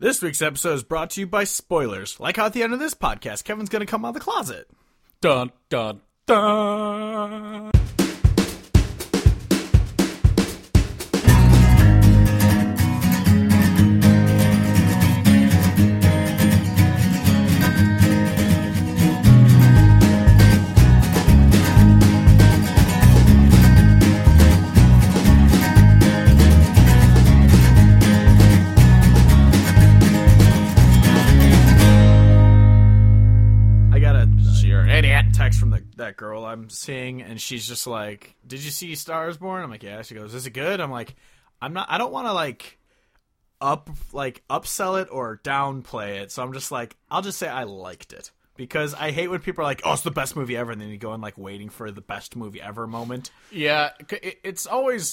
This week's episode is brought to you by spoilers. Like how at the end of this podcast, Kevin's going to come out of the closet. Dun, dun, dun. That girl I'm seeing, and she's just like, "Did you see Star is Born?" I'm like, "Yeah." She goes, "Is it good?" I'm like, I don't want to upsell it or downplay it, so I'm just like, I'll just say I liked it, because I hate when people are like, "Oh, it's the best movie ever," and then you go in like waiting for the best movie ever moment. Yeah, it's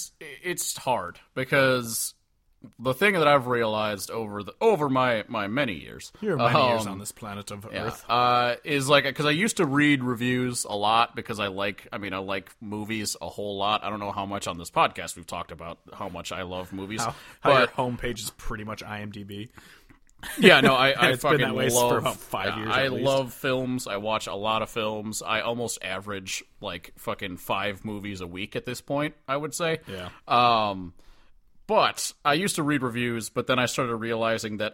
hard, because the thing that I've realized over my many years, you're many years on this planet of Earth, is like, because I used to read reviews a lot, because I like movies a whole lot. I don't know how much on this podcast we've talked about how much I love movies. How your homepage is pretty much IMDb. Yeah, no, I it's fucking been that way love. For about 5 years. I love films. I watch a lot of films. I almost average like fucking 5 movies a week at this point, I would say. Yeah. But I used to read reviews, but then I started realizing that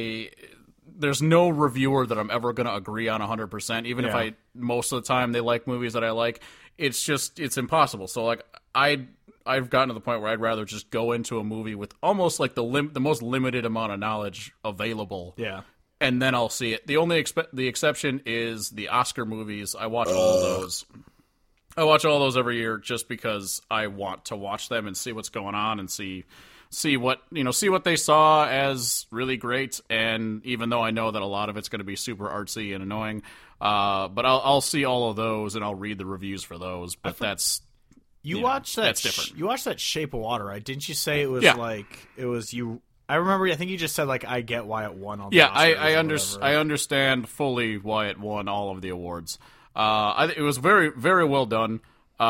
there's no reviewer that I'm ever going to agree on 100%, even if most of the time they like movies that I like. It's impossible. So like I've gotten to the point where I'd rather just go into a movie with almost like the most limited amount of knowledge available. Yeah. And then I'll see it. The only the exception is the Oscar movies. I watch all of those. I watch all those every year just because I want to watch them and see what's going on and see what they saw as really great. And even though I know that a lot of it's going to be super artsy and annoying, but I'll see all of those and I'll read the reviews for those. But that's different. You watched that Shape of Water, right? Didn't you say it was it was you? I remember. I think you just said like, I get why it won all the Oscars. I understand fully why it won all of the awards. It was very, very well done,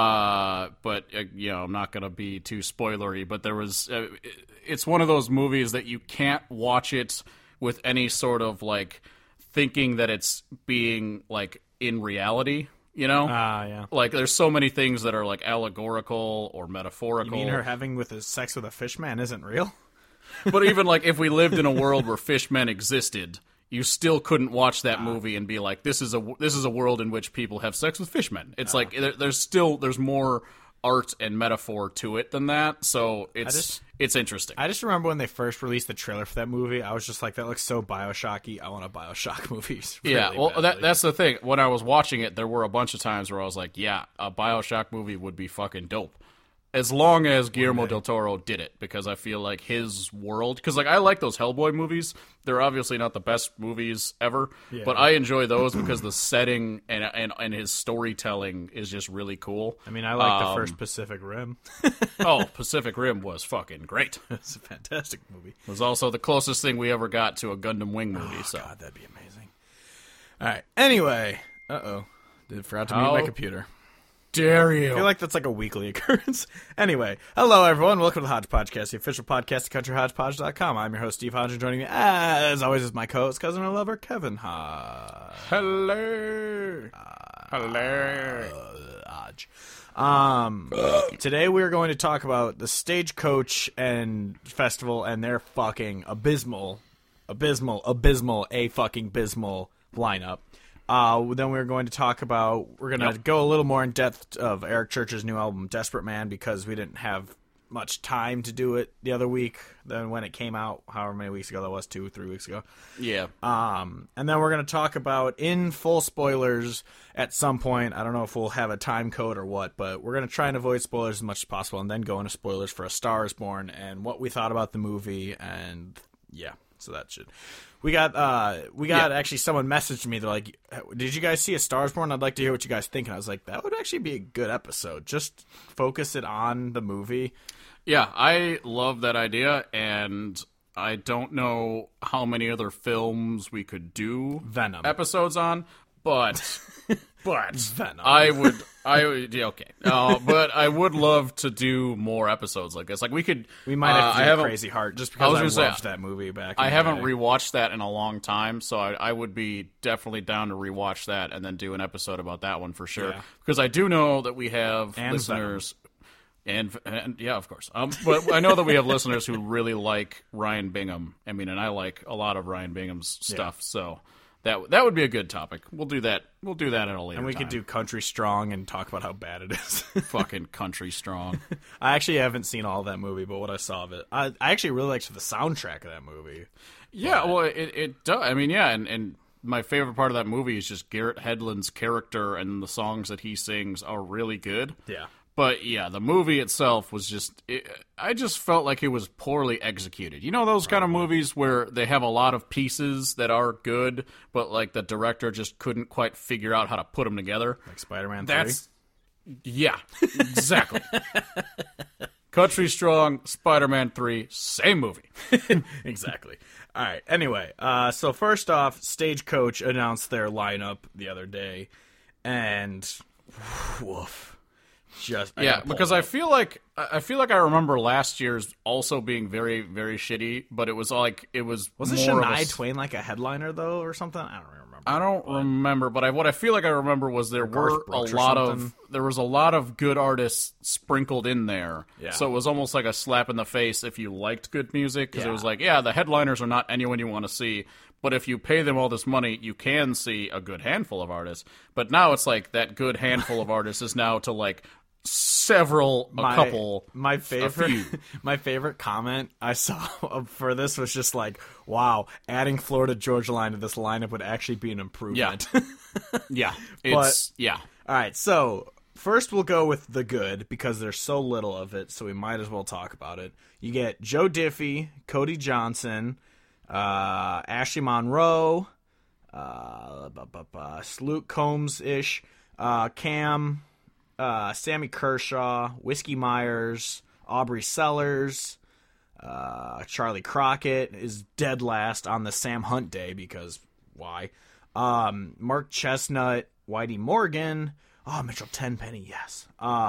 but I'm not going to be too spoilery, but there was, it's one of those movies that you can't watch it with any sort of, like, thinking that it's being, like, in reality, you know? Yeah. Like, there's so many things that are, like, allegorical or metaphorical. You mean her having sex with a fish man isn't real? But even, like, if we lived in a world where fishmen existed, you still couldn't watch that movie and be like, this is a world in which people have sex with fishmen. It's like there's more art and metaphor to it than that. So it's interesting. I just remember when they first released the trailer for that movie, I was just like, that looks so BioShocky. I want a BioShock movie. That's the thing. When I was watching it, there were a bunch of times where I was like, yeah, a BioShock movie would be fucking dope. As long as Guillermo del Toro did it, because I feel like his world... Because, like, I like those Hellboy movies. They're obviously not the best movies ever, but I enjoy those because the setting and his storytelling is just really cool. I mean, I like the first Pacific Rim. Pacific Rim was fucking great. It's a fantastic movie. It was also the closest thing we ever got to a Gundam Wing movie. God, that'd be amazing. All right. Anyway. Forgot to mute my computer. Dare you? I feel like that's like a weekly occurrence. Anyway, hello everyone. Welcome to the Hodge Podcast, the official podcast at CountryHodgepodge.com. I'm your host, Steve Hodge, and joining me, as always, is my co-host, cousin and lover, Kevin Hodge. Hello. Hodge. Today we're going to talk about the Stagecoach and Festival and their fucking abysmal lineup. Then we're going to talk about, we're going to go a little more in depth of Eric Church's new album, Desperate Man, because we didn't have much time to do it the other week than when it came out, however many weeks ago that was, 2-3 weeks ago. Yeah. And then we're going to talk about, in full spoilers at some point, I don't know if we'll have a time code or what, but we're going to try and avoid spoilers as much as possible, and then go into spoilers for A Star is Born and what we thought about the movie, and yeah, so that should... We got actually someone messaged me. They're like, "Did you guys see A Star is Born? I'd like to hear what you guys think." And I was like, that would actually be a good episode. Just focus it on the movie. Yeah, I love that idea, and I don't know how many other films we could do Venom episodes on, but Venom. I would, yeah, okay. But I would love to do more episodes like this. Like We might have to I do haven't- Crazy Heart just because I gonna say, loved that movie back. I in the haven't day. rewatched that in a long time, so I would be definitely down to rewatch that and then do an episode about that one for sure. Yeah. Because I do know that we have And listeners, and yeah, of course. But I know that we have listeners who really like Ryan Bingham. I mean, and I like a lot of Ryan Bingham's stuff. So that would be a good topic. We'll do that. We'll do that at a later And we time. could do Country Strong and talk about how bad it is. Fucking Country Strong. I actually haven't seen all of that movie, but what I saw of it, I actually really liked the soundtrack of that movie. Yeah, well, it does. I mean, yeah, and my favorite part of that movie is just Garrett Hedlund's character, and the songs that he sings are really good. Yeah. But yeah, the movie itself was just, I just felt like it was poorly executed. You know those kind of movies where they have a lot of pieces that are good, but like the director just couldn't quite figure out how to put them together? Like Spider-Man 3. Yeah, exactly. Country Strong, Spider-Man 3, same movie. Exactly. All right. Anyway, so first off, Stagecoach announced their lineup the other day, and woof. Yeah, because I feel like I remember last year's also being very, very shitty, but it was like it was Wasn't more of Shania Twain like a headliner though, or something? I don't remember. I don't remember, but what I feel like I remember was there were Garth Brooks or there was a lot of good artists sprinkled in there. Yeah. So it was almost like a slap in the face if you liked good music, because it Yeah. was like, yeah, the headliners are not anyone you want to see, but if you pay them all this money, you can see a good handful of artists. But now it's like that good handful of artists is now to like couple. My a favorite few. my favorite comment I saw for this was just like, wow, adding Florida Georgia Line to this lineup would actually be an improvement. Yeah, it's yeah. All right, so first we'll go with the good because there's so little of it, so we might as well talk about it. You get Joe Diffie, Cody Johnson, Ashley Monroe, Luke Combs-ish, Cam, Sammy Kershaw, Whiskey Myers, Aubrey Sellers, Charlie Crockett is dead last on the Sam Hunt day because why? Mark Chestnut, Whitey Morgan, Mitchell Tenpenny, yes.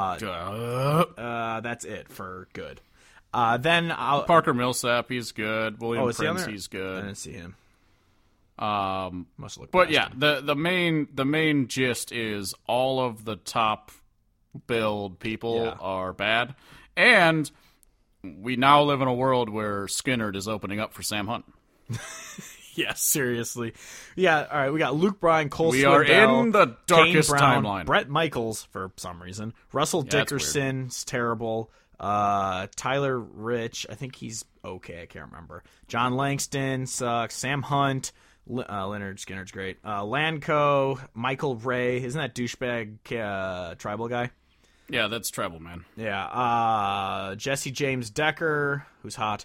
That's it for good. Then I'll Parker Millsap, he's good. William is he on Prince, there? he's I good. didn't see him. Must look. But past yeah, him. the main gist is all of the top build people are bad, and we now live in a world where Skinnerd is opening up for Sam Hunt. Yeah, seriously. Yeah, all right. We got Luke Bryan, Cole We are Swindell, in the darkest Kane Brown, timeline. Brett Michaels for some reason, Russell Yeah, that's Dickerson's terrible. Tyler Rich, I think he's okay. I can't remember. John Langston sucks. Sam Hunt, Leonard Skinner's great. Lanco, Michael Ray, isn't that douchebag tribal guy? Yeah, that's Treble, man. Yeah. Jesse James Decker, who's hot.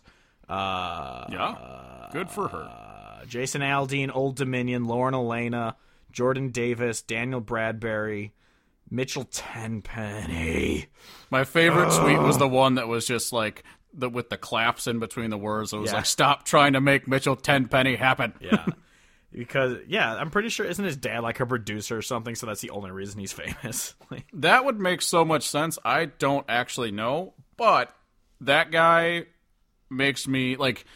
Yeah, good for her. Jason Aldean, Old Dominion, Lauren Elena, Jordan Davis, Daniel Bradbury, Mitchell Tenpenny. My favorite tweet was the one that was just like with the claps in between the words. It was Yeah. like, "Stop trying to make Mitchell Tenpenny happen." Yeah. Because, I'm pretty sure, isn't his dad like a producer or something, so that's the only reason he's famous? That would make so much sense. I don't actually know, but that guy makes me like.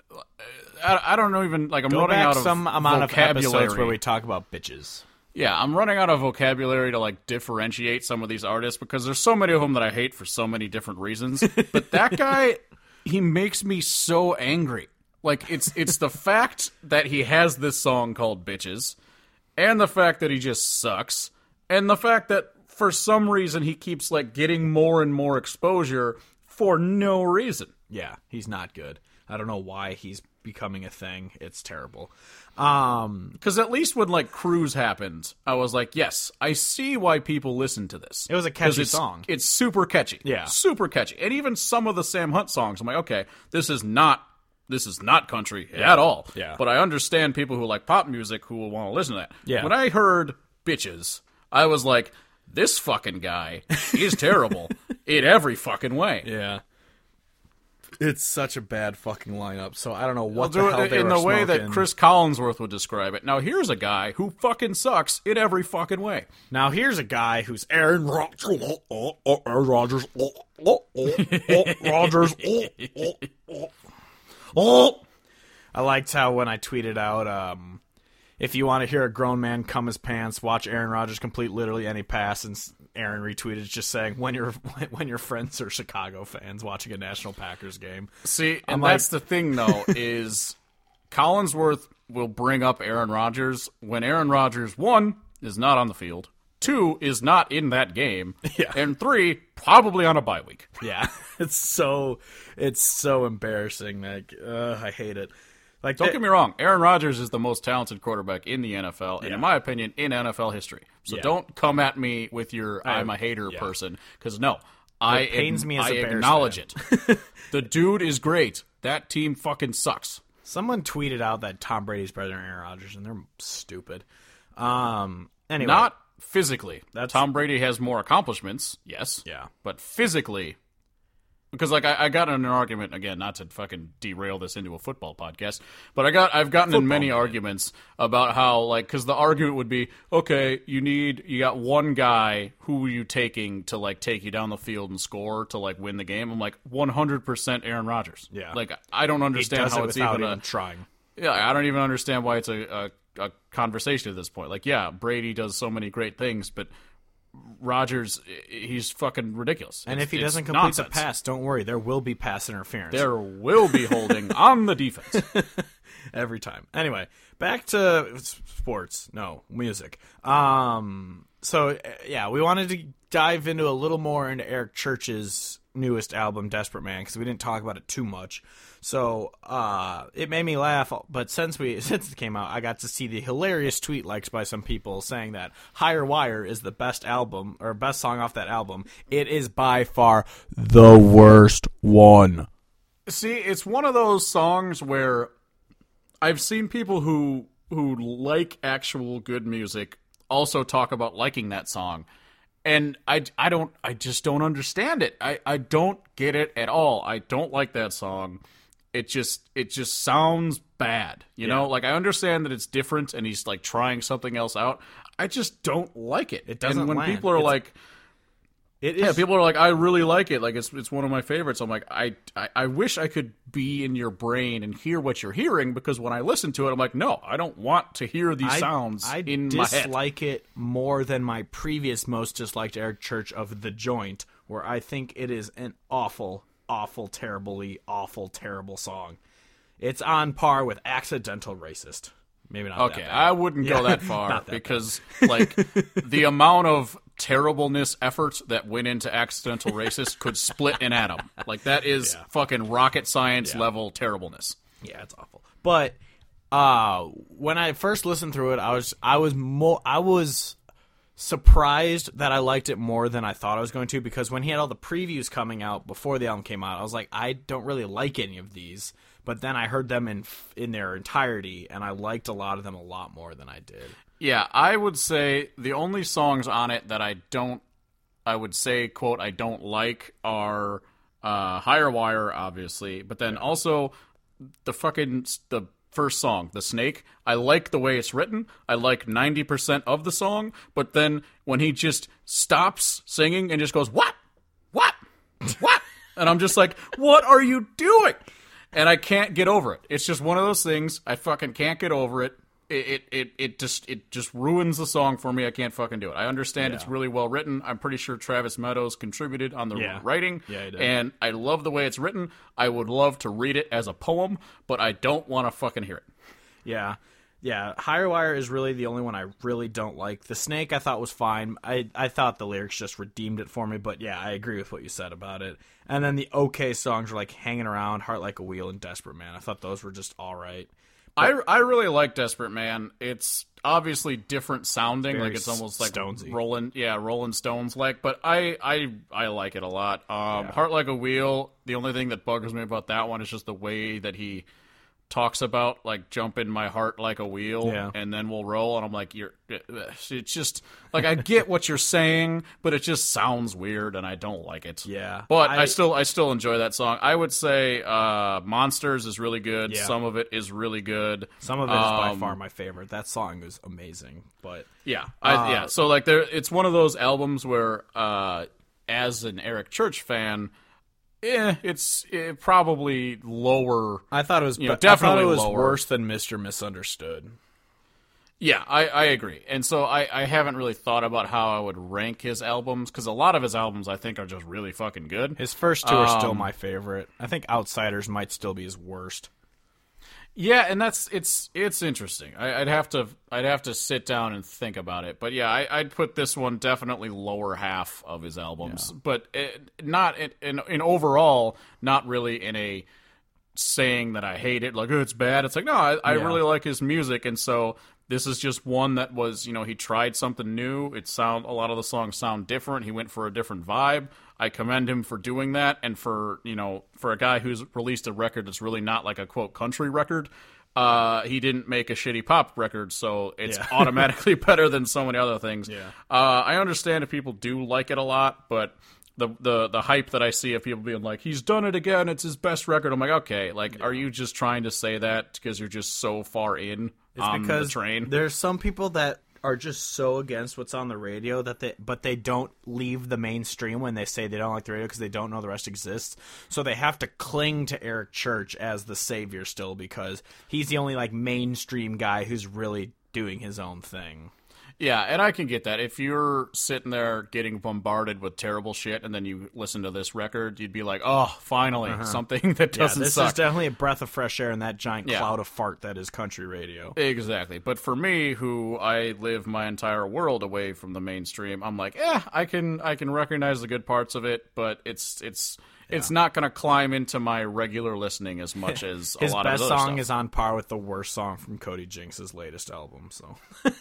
I don't know even like I'm Go running back out of some amount of vocabulary. episodes where we talk about bitches. Yeah, I'm running out of vocabulary to like differentiate some of these artists because there's so many of them that I hate for so many different reasons. But that guy, he makes me so angry. Like it's the fact that he has this song called Bitches, and the fact that he just sucks, and the fact that for some reason he keeps like getting more and more exposure for no reason. Yeah, he's not good. I don't know why he's becoming a thing. It's terrible. Because at least when like Cruise happened, I was like, yes, I see why people listen to this. It was a catchy 'Cause song. It's super catchy. Yeah. Super catchy. And even some of the Sam Hunt songs, I'm like, okay, this is not country at all. Yeah. But I understand people who like pop music who will want to listen to that. Yeah. When I heard Bitches, I was like, this fucking guy is terrible in every fucking way. Yeah. It's such a bad fucking lineup, so I don't know what They'll the do hell it they in were the way that smoking. Chris Collinsworth would describe it. Now, here's a guy who fucking sucks in every fucking way. Now here's a guy who's Aaron Rodgers. Aaron Rodgers. Rodgers. I liked how when I tweeted out, if you want to hear a grown man cum his pants, watch Aaron Rodgers complete literally any pass, and Aaron retweeted just saying when your friends are Chicago fans watching a National Packers game. See, and that's the thing though, is Collinsworth will bring up Aaron Rodgers when Aaron Rodgers, 1, is not on the field, 2, is not in that game, and 3, probably on a bye week. Yeah, it's so embarrassing. Like, I hate it. Like, Don't get me wrong, Aaron Rodgers is the most talented quarterback in the NFL, and in my opinion, in NFL history. So don't come at me with your I'm a hater person, because no, I acknowledge it. The dude is great. That team fucking sucks. Someone tweeted out that Tom Brady's better than Aaron Rodgers, and they're stupid. Anyway, Not physically. Tom Brady has more accomplishments, yes. Yeah. But physically, because like I got in an argument, again, not to fucking derail this into a football podcast, but I've gotten in many arguments about how, like, because the argument would be, okay, you got one guy, who are you taking to like take you down the field and score to like win the game? I'm like 100% Aaron Rodgers. Yeah. Like I don't understand how it's even trying. Yeah, I don't even understand why it's a conversation at this point. Like, yeah, Brady does so many great things, but Rodgers, he's fucking ridiculous. And if he doesn't complete the pass, don't worry, there will be pass interference. There will be holding on the defense. Every time. Anyway, back to sports. No, music. So, yeah, we wanted to dive into a little more into Eric Church's newest album, Desperate Man, because we didn't talk about it too much. So it made me laugh, but since it came out, I got to see the hilarious tweet likes by some people saying that Higher Wire is the best album, or best song off that album. It is by far the worst one. See, it's one of those songs where I've seen people who like actual good music also talk about liking that song. And I just don't understand it. I don't get it at all. I don't like that song. It just sounds bad. You know, like I understand that it's different and he's like trying something else out. I just don't like it. It doesn't And when land. people are like, It is. yeah, people are like, I really like it. Like it's one of my favorites. I'm like, I wish I could be in your brain and hear what you're hearing, because when I listen to it, I'm like, no, I don't want to hear these sounds in my head. I dislike it more than my previous most disliked Eric Church of The Joint, where I think it is an awful, terrible song. It's on par with Accidental Racist. Maybe not Okay, that bad. I wouldn't go that far Not that because, like, the amount of terribleness effort that went into Accidental Racist could split an atom. Like, that is fucking rocket science level terribleness. Yeah, it's awful. But when I first listened through it, I was surprised that I liked it more than I thought I was going to, because when he had all the previews coming out before the album came out, I was like, I don't really like any of these. But then I heard them in their entirety, and I liked a lot of them a lot more than I did. Yeah, I would say the only songs on it that I would say, quote, I don't like are Higher Wire, obviously, but then also the first song, The Snake. I like the way it's written. I like 90% of the song, but then when he just stops singing and just goes, what? And I'm just like, what are you doing? And I can't get over it. It's just one of those things. I fucking can't get over it. It just ruins the song for me. I can't fucking do it. I understand it's really well written. I'm pretty sure Travis Meadows contributed on the writing. Yeah, he did. And I love the way it's written. I would love to read it as a poem, but I don't want to fucking hear it. Yeah. Yeah, Higher Wire is really the only one I really don't like. The Snake I thought was fine. I thought the lyrics just redeemed it for me, but yeah, I agree with what you said about it. And then the okay songs were like Hanging Around, Heart Like a Wheel, and Desperate Man. I thought those were just all right. I really like Desperate Man. It's obviously different sounding, Very like it's almost like Stonesy. Rolling Stones like, but I like it a lot. Heart Like a Wheel, the only thing that bugs me about that one is just the way that he talks about like jumping my heart like a wheel, Yeah. and then we'll roll, and I'm like, it's just like I get what you're saying, but it just sounds weird, and I don't like it. Yeah. But I still enjoy that song. I would say Monsters is really good. Yeah. Some of it is really good. Some of it is by far my favorite. That song is amazing. But Yeah. So like it's one of those albums where as an Eric Church fan, it's probably lower. I thought it was definitely I thought it was lower. worse than Mr. Misunderstood. Yeah, I agree. And so I haven't really thought about how I would rank his albums, because a lot of his albums I think are just really fucking good. His first two are still my favorite. I think Outsiders might still be his worst. Yeah, and it's interesting. I'd have to sit down and think about it. But yeah, I'd put this one definitely lower half of his albums. Yeah. But not in overall, not really in a saying that I hate it, like, oh, it's bad. It's like, no, I really like his music, and so this is just one that was, he tried something new. A lot of the songs sound different. He went for a different vibe. I commend him for doing that, and for a guy who's released a record that's really not like a quote country record. He didn't make a shitty pop record, so it's automatically better than so many other things. Yeah. I understand if people do like it a lot, but the hype that I see of people being like, he's done it again, it's his best record. I'm like, okay, are you just trying to say that because you're just so far in on the train? There's some people that are just so against what's on the radio but they don't leave the mainstream when they say they don't like the radio because they don't know the rest exists. So they have to cling to Eric Church as the savior still because he's the only like mainstream guy who's really doing his own thing. Yeah, and I can get that. If you're sitting there getting bombarded with terrible shit and then you listen to this record, you'd be like, oh, finally, something that doesn't this suck. Is definitely a breath of fresh air in that giant cloud of fart that is country radio. Exactly. But for me, who I live my entire world away from the mainstream, I'm like, I can recognize the good parts of it, but it's not going to climb into my regular listening as much as a lot of his other best song stuff. is on par with the worst song from Cody Jinks's latest album. So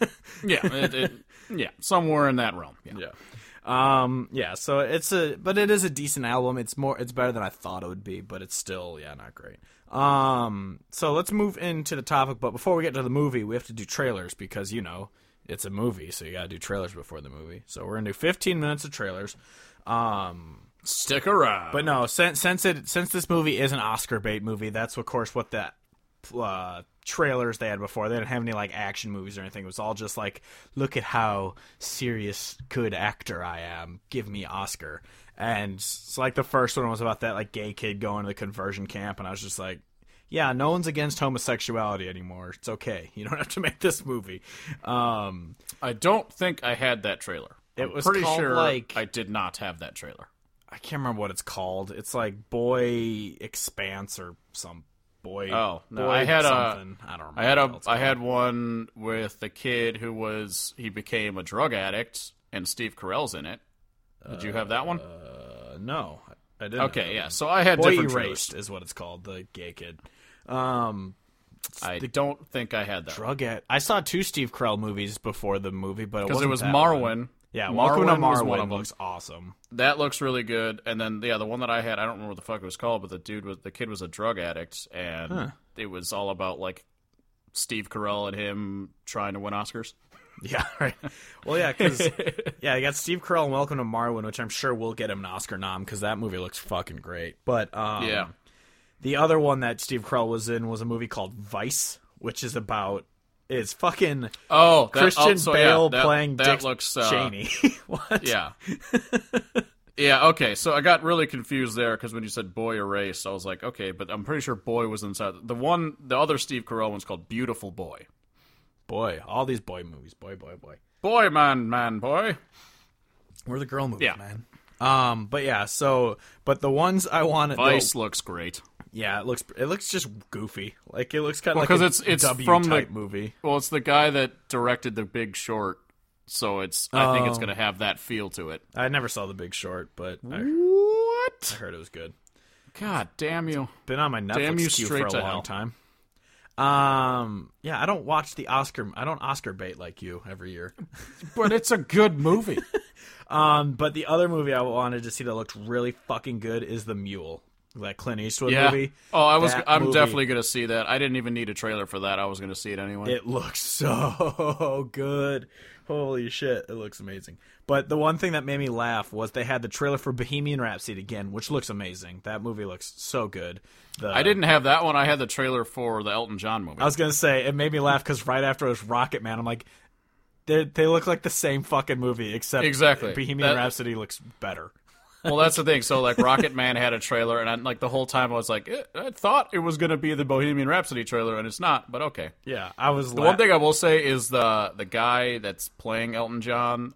yeah, somewhere in that realm. Yeah. So but it is a decent album. It's better than I thought it would be, but it's still not great. So let's move into the topic. But before we get to the movie, we have to do trailers because it's a movie, so you got to do trailers before the movie. So we're gonna do 15 minutes of trailers. Stick around. But no, since this movie is an Oscar bait movie, that's of course what the trailers they had before. They didn't have any like action movies or anything. It was all just like, look at how serious good actor I am. Give me Oscar. And so like the first one was about that like gay kid going to the conversion camp, and I was just like, yeah, no one's against homosexuality anymore. It's okay. You don't have to make this movie. I don't think I had that trailer. It was pretty called, sure like, I did not have that trailer. I can't remember what it's called. It's like Boy Expanse or some boy. Oh no, boy I had something. I don't remember. I had one with the kid he became a drug addict, and Steve Carell's in it. Did you have that one? No, I didn't. Okay, yeah. So I had Boy different Erased trailers. is what it's called. The gay kid. I don't think I had that. Drug addict. I saw 2 Steve Carell movies before the movie, but because it was that Marwen. one. Yeah, Welcome to was one of Marwen them. looks awesome. That looks really good. And then the one that I had, I don't remember what the fuck it was called, but the kid was a drug addict, and it was all about like Steve Carell and him trying to win Oscars. Yeah, right. Well, yeah, because you got Steve Carell in Welcome to Marwen, which I'm sure will get him an Oscar nom because that movie looks fucking great. But the other one that Steve Carell was in was a movie called Vice, which is about it's fucking Christian Bale playing Dick Cheney. What? Yeah. Yeah, okay, so I got really confused there because when you said Boy Erased, I was like, okay, but I'm pretty sure Boy was inside. The other Steve Carell one's called Beautiful Boy. Boy, all these boy movies. Boy. Boy, man, boy. We're the girl movies, man. But the ones I wanted... Vice looks great. Yeah, it looks just goofy. Like, it looks kind of like it's W from type the movie. Well, it's the guy that directed The Big Short, so I think it's going to have that feel to it. I never saw The Big Short, but I heard it was good. God damn you. Been on my Netflix queue for a long time. I don't watch I don't Oscar bait like you every year. But it's a good movie. But the other movie I wanted to see that looked really fucking good is The Mule. that Clint Eastwood movie. Oh, I'm movie, definitely gonna see that. I didn't even need a trailer for that. I was gonna see it anyway. It looks so good. Holy shit, it looks amazing. But the one thing that made me laugh was they had the trailer for Bohemian Rhapsody again, which looks amazing. That movie looks so good. I didn't have that one. I had the trailer for the Elton John movie. I was going to say, it made me laugh because right after it was Rocket Man, I'm like, they look like the same fucking movie, except exactly. Bohemian Rhapsody looks better. Well, that's the thing. So, like, Rocket Man had a trailer, and like the whole time I was like, I thought it was going to be the Bohemian Rhapsody trailer, and it's not. But okay. Yeah, I was. The one thing I will say is the guy that's playing Elton John,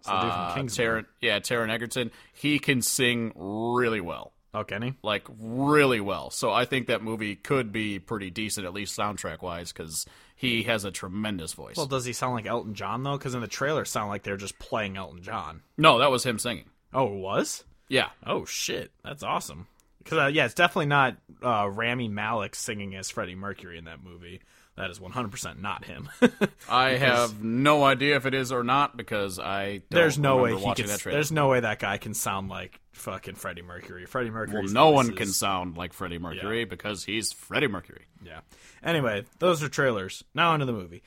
Taron Egerton, he can sing really well. Oh, can he? Like, really well. So I think that movie could be pretty decent, at least soundtrack-wise, because he has a tremendous voice. Well, does he sound like Elton John, though? Because in the trailer, it sounded like they're just playing Elton John. No, that was him singing. Oh, it was? Yeah. Oh, shit. That's awesome. Because, it's definitely not Rami Malek singing as Freddie Mercury in that movie. That is 100% not him. I have no idea if it is or not because I don't remember watching that trailer. There's no way that guy can sound like fucking Freddie Mercury. Freddie Mercury. Well, no one can sound like Freddie Mercury because he's Freddie Mercury. Yeah. Anyway, those are trailers. Now into the movie.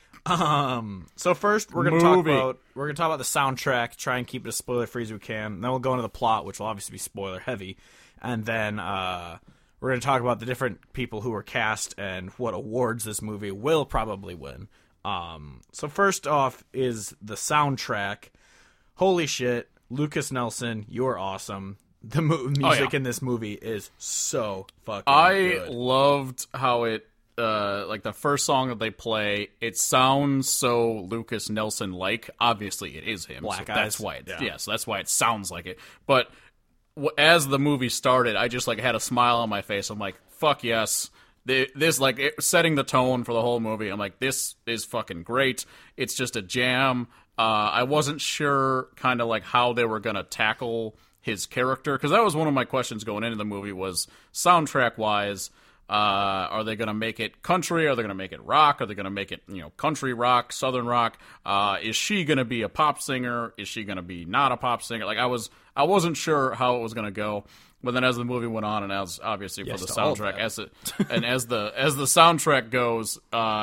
So first we're gonna talk about the soundtrack. Try and keep it as spoiler free as we can. Then we'll go into the plot, which will obviously be spoiler heavy, and then we're going to talk about the different people who were cast and what awards this movie will probably win. So first off is the soundtrack. Holy shit, Lucas Nelson, you're awesome. The music in this movie is so fucking good. I loved how it, like the first song that they play, it sounds so Lucas Nelson-like. Obviously, it is him. Black so Eyes. That's why so that's why it sounds like it. But as the movie started, I just like had a smile on my face. I'm like, fuck yes. This setting the tone for the whole movie. I'm like, this is fucking great. It's just a jam. I wasn't sure kind of like how they were going to tackle his character, because that was one of my questions going into the movie was soundtrack-wise, are they going to make it country? Are they going to make it rock? Are they going to make it, country rock, southern rock? Is she going to be a pop singer? Is she going to be not a pop singer? Like I wasn't sure how it was going to go. But then as the movie went on, and as obviously for the soundtrack, as the soundtrack goes,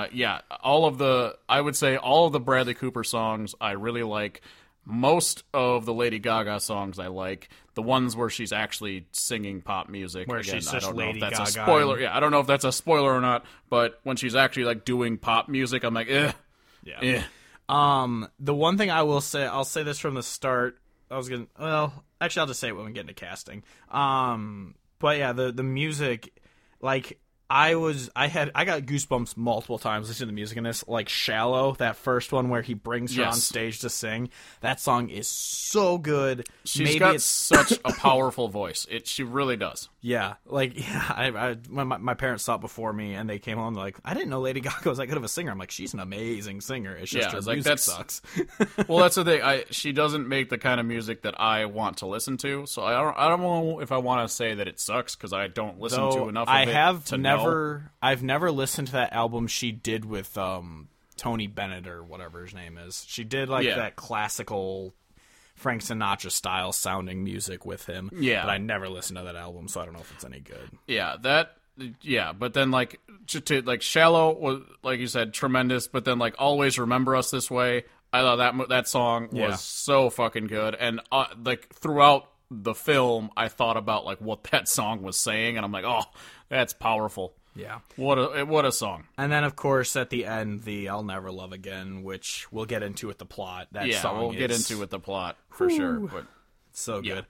I would say all of the Bradley Cooper songs I really like. Most of the Lady Gaga songs I like. The ones where she's actually singing pop music. Where she's just Lady Gaga. A spoiler. Yeah, I don't know if that's a spoiler or not, but when she's actually like doing pop music, I'm like, eh. Yeah. The one thing I will say, I'll say this from the start. Actually, I'll just say it when we get into casting. But yeah, the music, like, I got goosebumps multiple times listening to the music in this. Like Shallow, that first one where he brings her on stage to sing. That song is so good. She's got such a powerful voice. She really does. Yeah, when my parents saw it before me, and they came home, they're like, I didn't know Lady Gaga was that good of a singer. I'm like, she's an amazing singer. It's just her music sucks. Well, that's the thing. She doesn't make the kind of music that I want to listen to. So I don't know if I want to say that it sucks because I don't listen to enough of it. I've never listened to that album she did with Tony Bennett or whatever his name is. She did that classical Frank Sinatra style sounding music with him. Yeah, but I never listened to that album, so I don't know if it's any good. But then like Shallow was, like you said, tremendous. But then like Always Remember Us This Way, I thought that song was so fucking good. And like throughout the film, I thought about like what that song was saying, and I'm like, oh, that's powerful. Yeah, what a song. And then of course at the end, the I'll Never Love Again, which we'll get into with the plot. That song we'll get into with the plot for sure. But it's so good.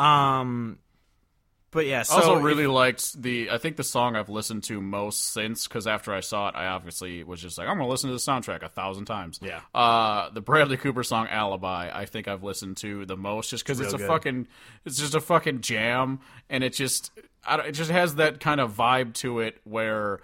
But yeah, so I also really liked I think the song I've listened to most since, because after I saw it, I obviously was just like, I'm going to listen to the soundtrack 1,000 times. Yeah. The Bradley Cooper song Alibi, I think I've listened to the most, just because it's just a fucking jam, and it just has that kind of vibe to it where,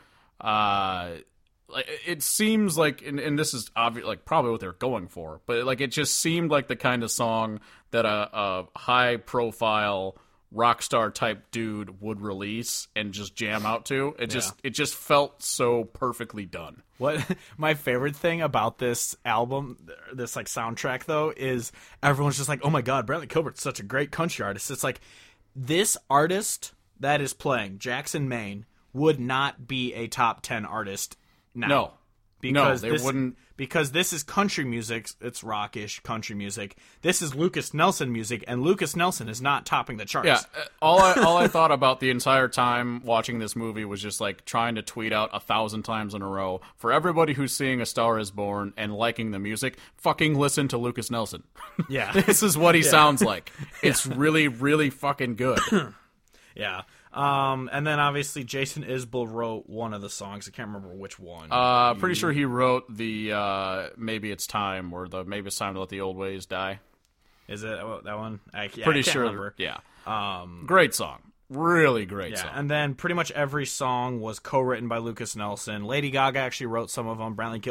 it seems like, and this is obvious, like probably what they're going for, but like it just seemed like the kind of song that a high profile rock star type dude would release and just jam out to. It just felt so perfectly done. What my favorite thing about this album, this like soundtrack though, is everyone's just like, oh my god, Bradley Cooper's such a great country artist. It's like, this artist that is playing Jackson Maine would not be a top 10 artist now. No. Because they wouldn't. Because this is country music. It's rockish country music. This is Lucas Nelson music, and Lucas Nelson is not topping the charts. Yeah, all I thought about the entire time watching this movie was just like trying to tweet out 1,000 times in a row for everybody who's seeing A Star Is Born and liking the music. Fucking listen to Lucas Nelson. Yeah, this is what he sounds like. It's really, really fucking good. Yeah. And then obviously Jason Isbell wrote one of the songs. I can't remember which one. Pretty sure he wrote the Maybe It's Time, or the Maybe It's Time to Let the Old Ways Die. Is it that one? Pretty sure. Remember. Yeah. Great song. Really great song. And then pretty much every song was co-written by Lucas Nelson. Lady Gaga actually wrote some of them. Bradley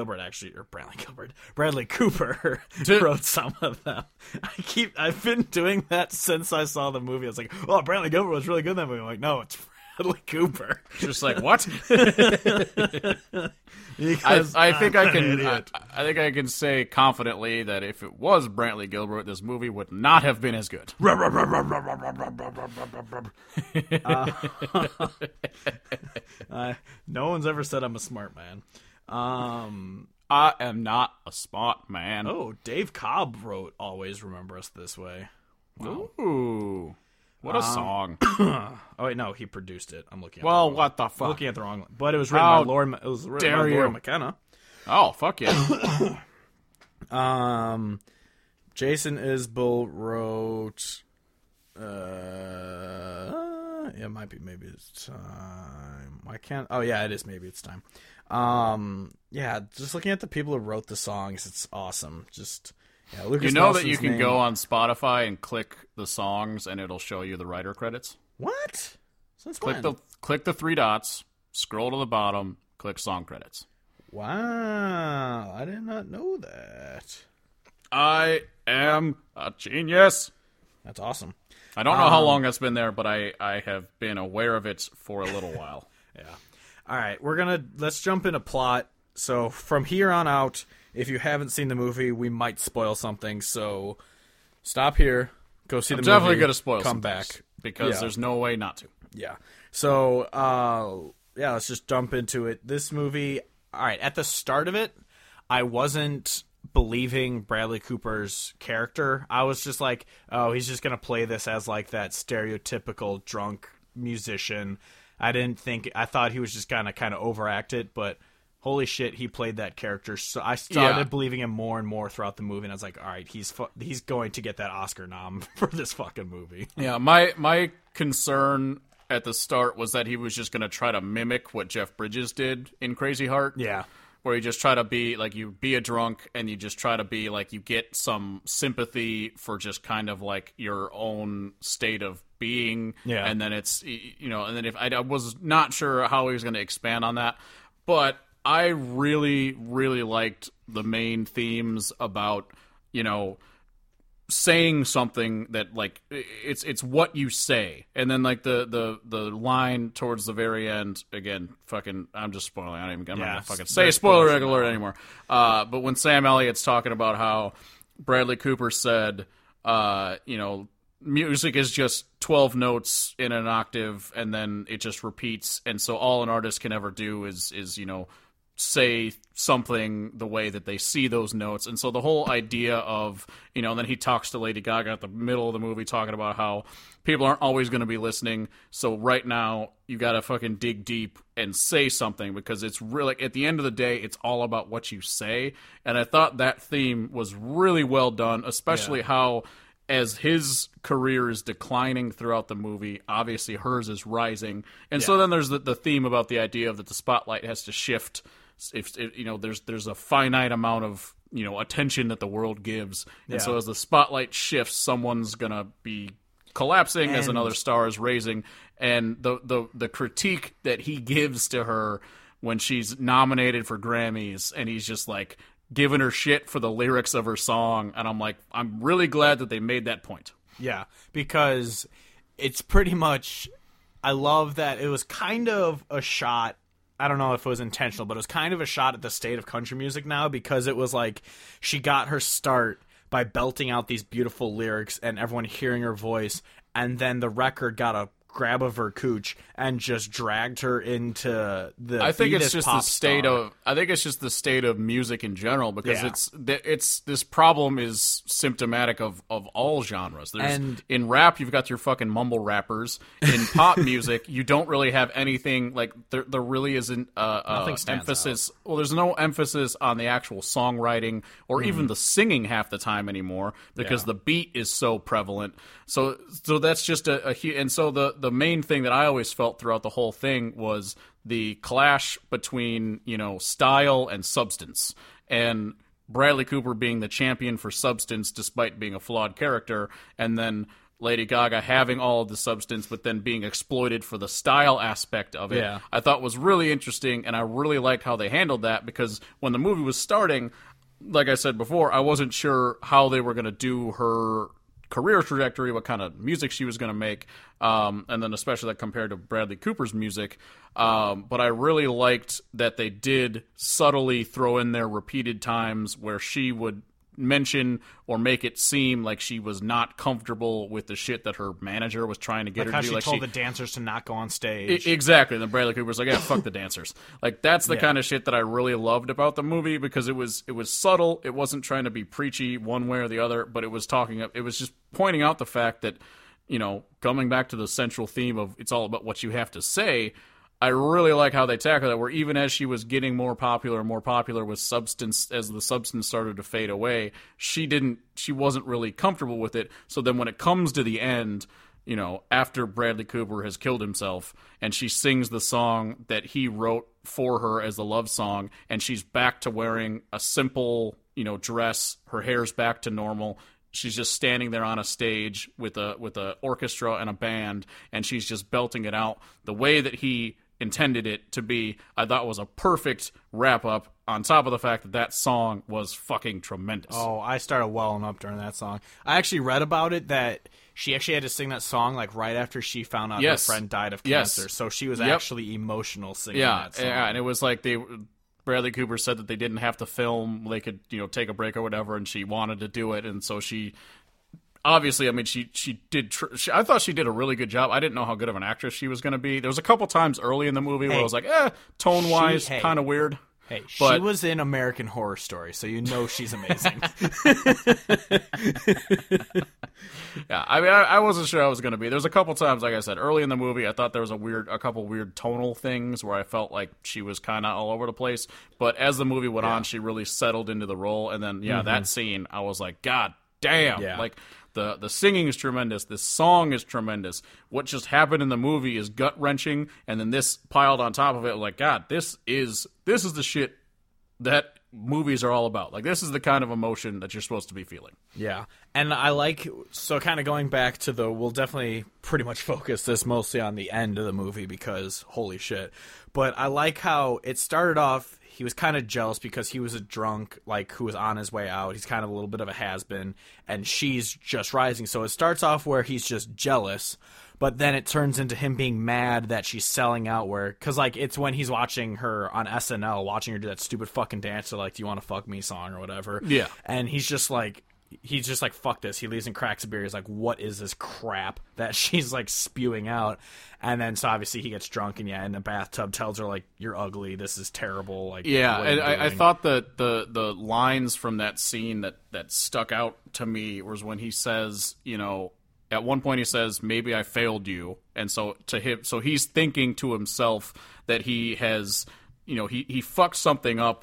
Cooper wrote some of them. I've been doing that since I saw the movie. I was like, oh, Bradley Cooper was really good in that movie. I'm like, no, it's Bradley Cooper. Just like, what? I think I can say confidently that if it was Brantley Gilbert, this movie would not have been as good. No one's ever said I'm a smart man. I am not a smart man. Oh, Dave Cobb wrote "Always Remember Us This Way." Wow. Ooh. What a song! Oh wait, no, he produced it. I'm looking. What the fuck? I'm looking at the wrong one. But it was written by Laura. It was written by Laura McKenna. Oh fuck yeah! Jason Isbell wrote. It might be. Maybe it's time. I can't. Oh yeah, it is. Maybe it's time. Yeah, just looking at the people who wrote the songs, it's awesome. Just. Yeah, Lucas you know Nelson's that you can name. go on Spotify and click the songs, and it'll show you the writer credits. What? Since click when? click the three dots, scroll to the bottom, click song credits. Wow, I did not know that. I am a genius. That's awesome. I don't know how long that's been there, but I have been aware of it for a little while. Yeah. All right, let's jump into plot. So from here on out, if you haven't seen the movie, we might spoil something. So stop here, go see the movie. Definitely going to spoil. Come back because there's no way not to. Yeah. So let's just jump into it. This movie. All right. At the start of it, I wasn't believing Bradley Cooper's character. I was just like, oh, he's just going to play this as like that stereotypical drunk musician. I thought he was just going to kind of overact it, but holy shit, he played that character. So I started believing him more and more throughout the movie, and I was like, all right, he's going to get that Oscar nom for this fucking movie. Yeah, my concern at the start was that he was just going to try to mimic what Jeff Bridges did in Crazy Heart. Yeah. Where you just try to be, like, you be a drunk, and you just try to be, like, you get some sympathy for just kind of, like, your own state of being. Yeah. And then it's, and then if I was not sure how he was going to expand on that. But I really, really liked the main themes about, saying something that, like, it's what you say. And then, like, the line towards the very end, again, fucking, I'm just spoiling. I'm not gonna fucking say spoiler alert anymore. But when Sam Elliott's talking about how Bradley Cooper said, music is just 12 notes in an octave, and then it just repeats. And so all an artist can ever do is say something the way that they see those notes. And so the whole idea of, and then he talks to Lady Gaga at the middle of the movie talking about how people aren't always going to be listening. So right now you got to fucking dig deep and say something, because it's really, at the end of the day, it's all about what you say. And I thought that theme was really well done, especially how, as his career is declining throughout the movie, obviously hers is rising. And so then there's the theme about the idea that the spotlight has to shift. If there's a finite amount of attention that the world gives, and so as the spotlight shifts, someone's gonna be collapsing as another star is raising. And the critique that he gives to her when she's nominated for Grammys, and he's just like giving her shit for the lyrics of her song, and I'm like, I'm really glad that they made that point. Yeah, because it's pretty much, I love that it was kind of a shot. I don't know if it was intentional, but it was kind of a shot at the state of country music now, because it was like she got her start by belting out these beautiful lyrics and everyone hearing her voice, and then the record got a grab of her cooch and just dragged her into the I think it's just pop the state star. of I think it's just the state of music in general, because Yeah. it's this problem is symptomatic of all genres. And- in rap you've got your fucking mumble rappers. In pop music you don't really have anything like there really isn't Nothing stands emphasis. Well, there's no emphasis on the actual songwriting or even the singing half the time anymore, because the beat is so prevalent. So that's just a huge. And so the main thing that I always felt throughout the whole thing was the clash between, style and substance, and Bradley Cooper being the champion for substance despite being a flawed character, and then Lady Gaga having all of the substance but then being exploited for the style aspect of it. Yeah. I thought was really interesting, and I really liked how they handled that, because when the movie was starting, like I said before, I wasn't sure how they were going to do her career trajectory, what kind of music she was going to make, and then especially that compared to Bradley Cooper's music. But I really liked that they did subtly throw in there repeated times where she would mention or make it seem like she was not comfortable with the shit that her manager was trying to get her How to do. she told the dancers to not go on stage. Exactly. And then Bradley Cooper's like, yeah, fuck the dancers. Like, that's the kind of shit that I really loved about the movie, because it was subtle. It wasn't trying to be preachy one way or the other, but it was just pointing out the fact that, coming back to the central theme of it's all about what you have to say. I really like how they tackle that, where even as she was getting more popular with substance, as the substance started to fade away, she wasn't really comfortable with it. So then when it comes to the end, after Bradley Cooper has killed himself and she sings the song that he wrote for her as the love song, and she's back to wearing a simple, dress, her hair's back to normal. She's just standing there on a stage with a orchestra and a band, and she's just belting it out the way that he intended it to be. I thought was a perfect wrap up, on top of the fact that song was fucking tremendous. Oh, I started welling up during that song. I actually read about it that she actually had to sing that song like right after she found out her friend died of cancer. So she was actually emotional singing that song. Yeah, and it was like Bradley Cooper said that they didn't have to film, they could, take a break or whatever, and she wanted to do it, and so she obviously, I mean, she did. I thought she did a really good job. I didn't know how good of an actress she was going to be. There was a couple times early in the movie where I was like, tone wise, kind of weird. Hey, but she was in American Horror Story, so she's amazing. Yeah, I mean, I wasn't sure I was going to be. There's a couple times, like I said, early in the movie, I thought there was a couple weird tonal things where I felt like she was kind of all over the place. But as the movie went on, she really settled into the role. And then, that scene, I was like, God damn! Yeah. Like the singing is tremendous. This song is tremendous. What just happened in the movie is gut wrenching, and then this piled on top of it, like, God, this is the shit that movies are all about. Like, this is the kind of emotion that you're supposed to be feeling. Yeah. And I like, so kind of going back to we'll definitely pretty much focus this mostly on the end of the movie because holy shit. But I like how it started off, he was kind of jealous because he was a drunk, like, who was on his way out. He's kind of a little bit of a has-been, and she's just rising. So it starts off where he's just jealous, but then it turns into him being mad that she's selling out because, like, it's when he's watching her on SNL, watching her do that stupid fucking dance to, like, Do You Want to Fuck Me song or whatever. Yeah. And he's just like, fuck this. He leaves and cracks a beer. He's like, what is this crap that she's, like, spewing out? And then, so obviously he gets drunk and, in the bathtub tells her, like, you're ugly. This is terrible. Like, yeah, what are you I doing? thought that the lines from that scene that stuck out to me was when he says, at one point he says, maybe I failed you. And so he's thinking to himself that he has, he fucked something up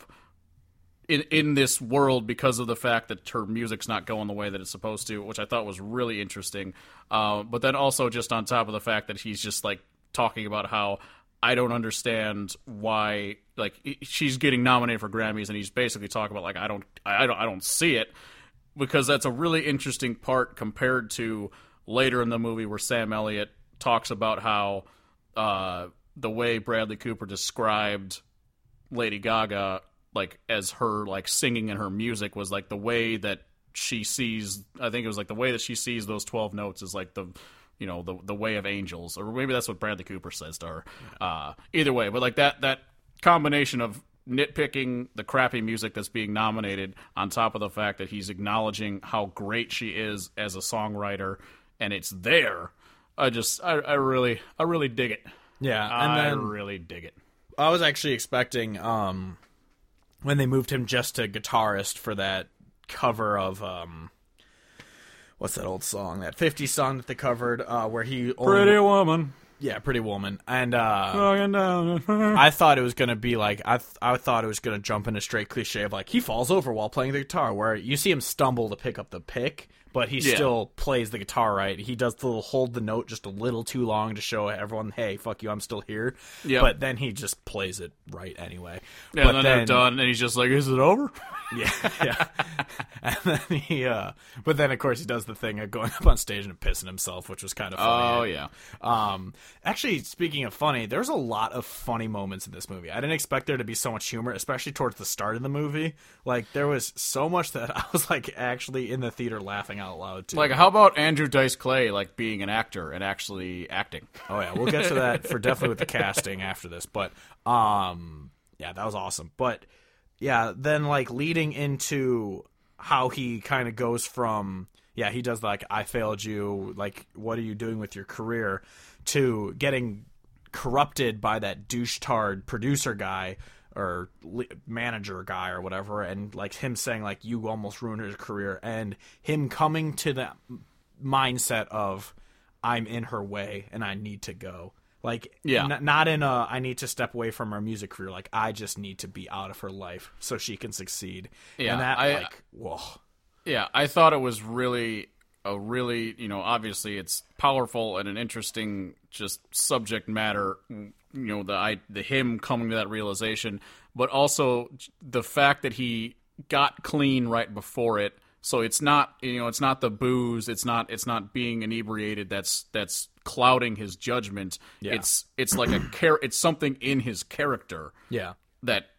in this world because of the fact that her music's not going the way that it's supposed to, which I thought was really interesting. But then also just on top of the fact that he's just like talking about how I don't understand why, like, she's getting nominated for Grammys, and he's basically talking about like I don't see it, because that's a really interesting part compared to later in the movie where Sam Elliott talks about how the way Bradley Cooper described Lady Gaga, like, as her, like, singing and her music was like the way that she sees, I think it was like the way that she sees those 12 notes is like the way of angels, or maybe that's what Bradley Cooper says to her. Either way, but like that combination of nitpicking the crappy music that's being nominated on top of the fact that he's acknowledging how great she is as a songwriter, and it's there. I really dig it. Yeah, and then I really dig it. I was actually expecting when they moved him just to guitarist for that cover of what's that old song, that 50s song that they covered, where he Pretty Woman. Yeah, Pretty Woman. And Down. I thought it was going to be like, I thought it was going to jump into straight cliche of like, he falls over while playing the guitar, where you see him stumble to pick up the pick, but he still plays the guitar right. He does the little hold the note just a little too long to show everyone, hey, fuck you, I'm still here. Yep. But then he just plays it right anyway. Yeah, but and then they're done, and he's just like, is it over? Yeah. And then but then of course he does the thing of going up on stage and pissing himself, which was kind of funny. Oh, yeah. Actually, speaking of funny, there's a lot of funny moments in this movie. I didn't expect there to be so much humor, especially towards the start of the movie. Like, there was so much that I was, like, actually in the theater laughing out loud, too. Like, how about Andrew Dice Clay, like, being an actor and actually acting? Oh, yeah, we'll get to that for definitely with the casting after this. But, yeah, that was awesome. But, yeah, then, like, leading into how he kind of goes from, yeah, he does, like, I failed you, like, what are you doing with your career, to getting corrupted by that douche-tard producer guy or manager guy or whatever, and like him saying like, you almost ruined his career, and him coming to that mindset of, I'm in her way and I need to go. Like, not in a, I need to step away from her music career. Like, I just need to be out of her life so she can succeed. Yeah, and that, whoa. Yeah, I thought it was really, obviously it's powerful and an interesting just subject matter, the him coming to that realization, but also the fact that he got clean right before it. So it's not, it's not the booze, it's not being inebriated that's clouding his judgment. Yeah. It's like it's something in his character. Yeah. That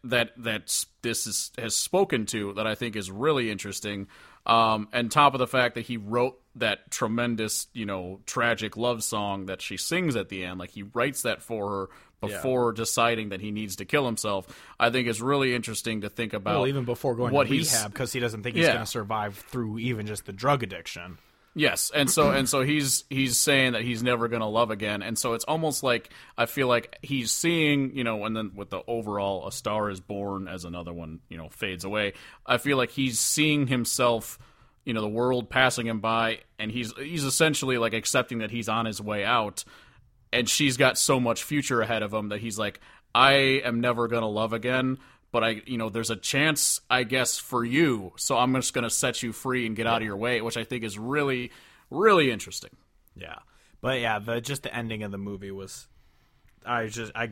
has spoken to, that I think is really interesting. And top of the fact that he wrote that tremendous, tragic love song that she sings at the end, like he writes that for her before deciding that he needs to kill himself, I think is really interesting to think about. Well, even before going to rehab, because he doesn't think he's going to survive through even just the drug addiction. Yes, and so he's saying that he's never going to love again, and so it's almost like I feel like he's seeing, and then with the overall A Star Is Born as another one, fades away. I feel like he's seeing himself, the world passing him by, and he's essentially like accepting that he's on his way out, and she's got so much future ahead of him that he's like, I am never going to love again. But there's a chance, I guess, for you, so I'm just going to set you free and get out of your way, which I think is really, really interesting. Yeah, but yeah, just the ending of the movie was, I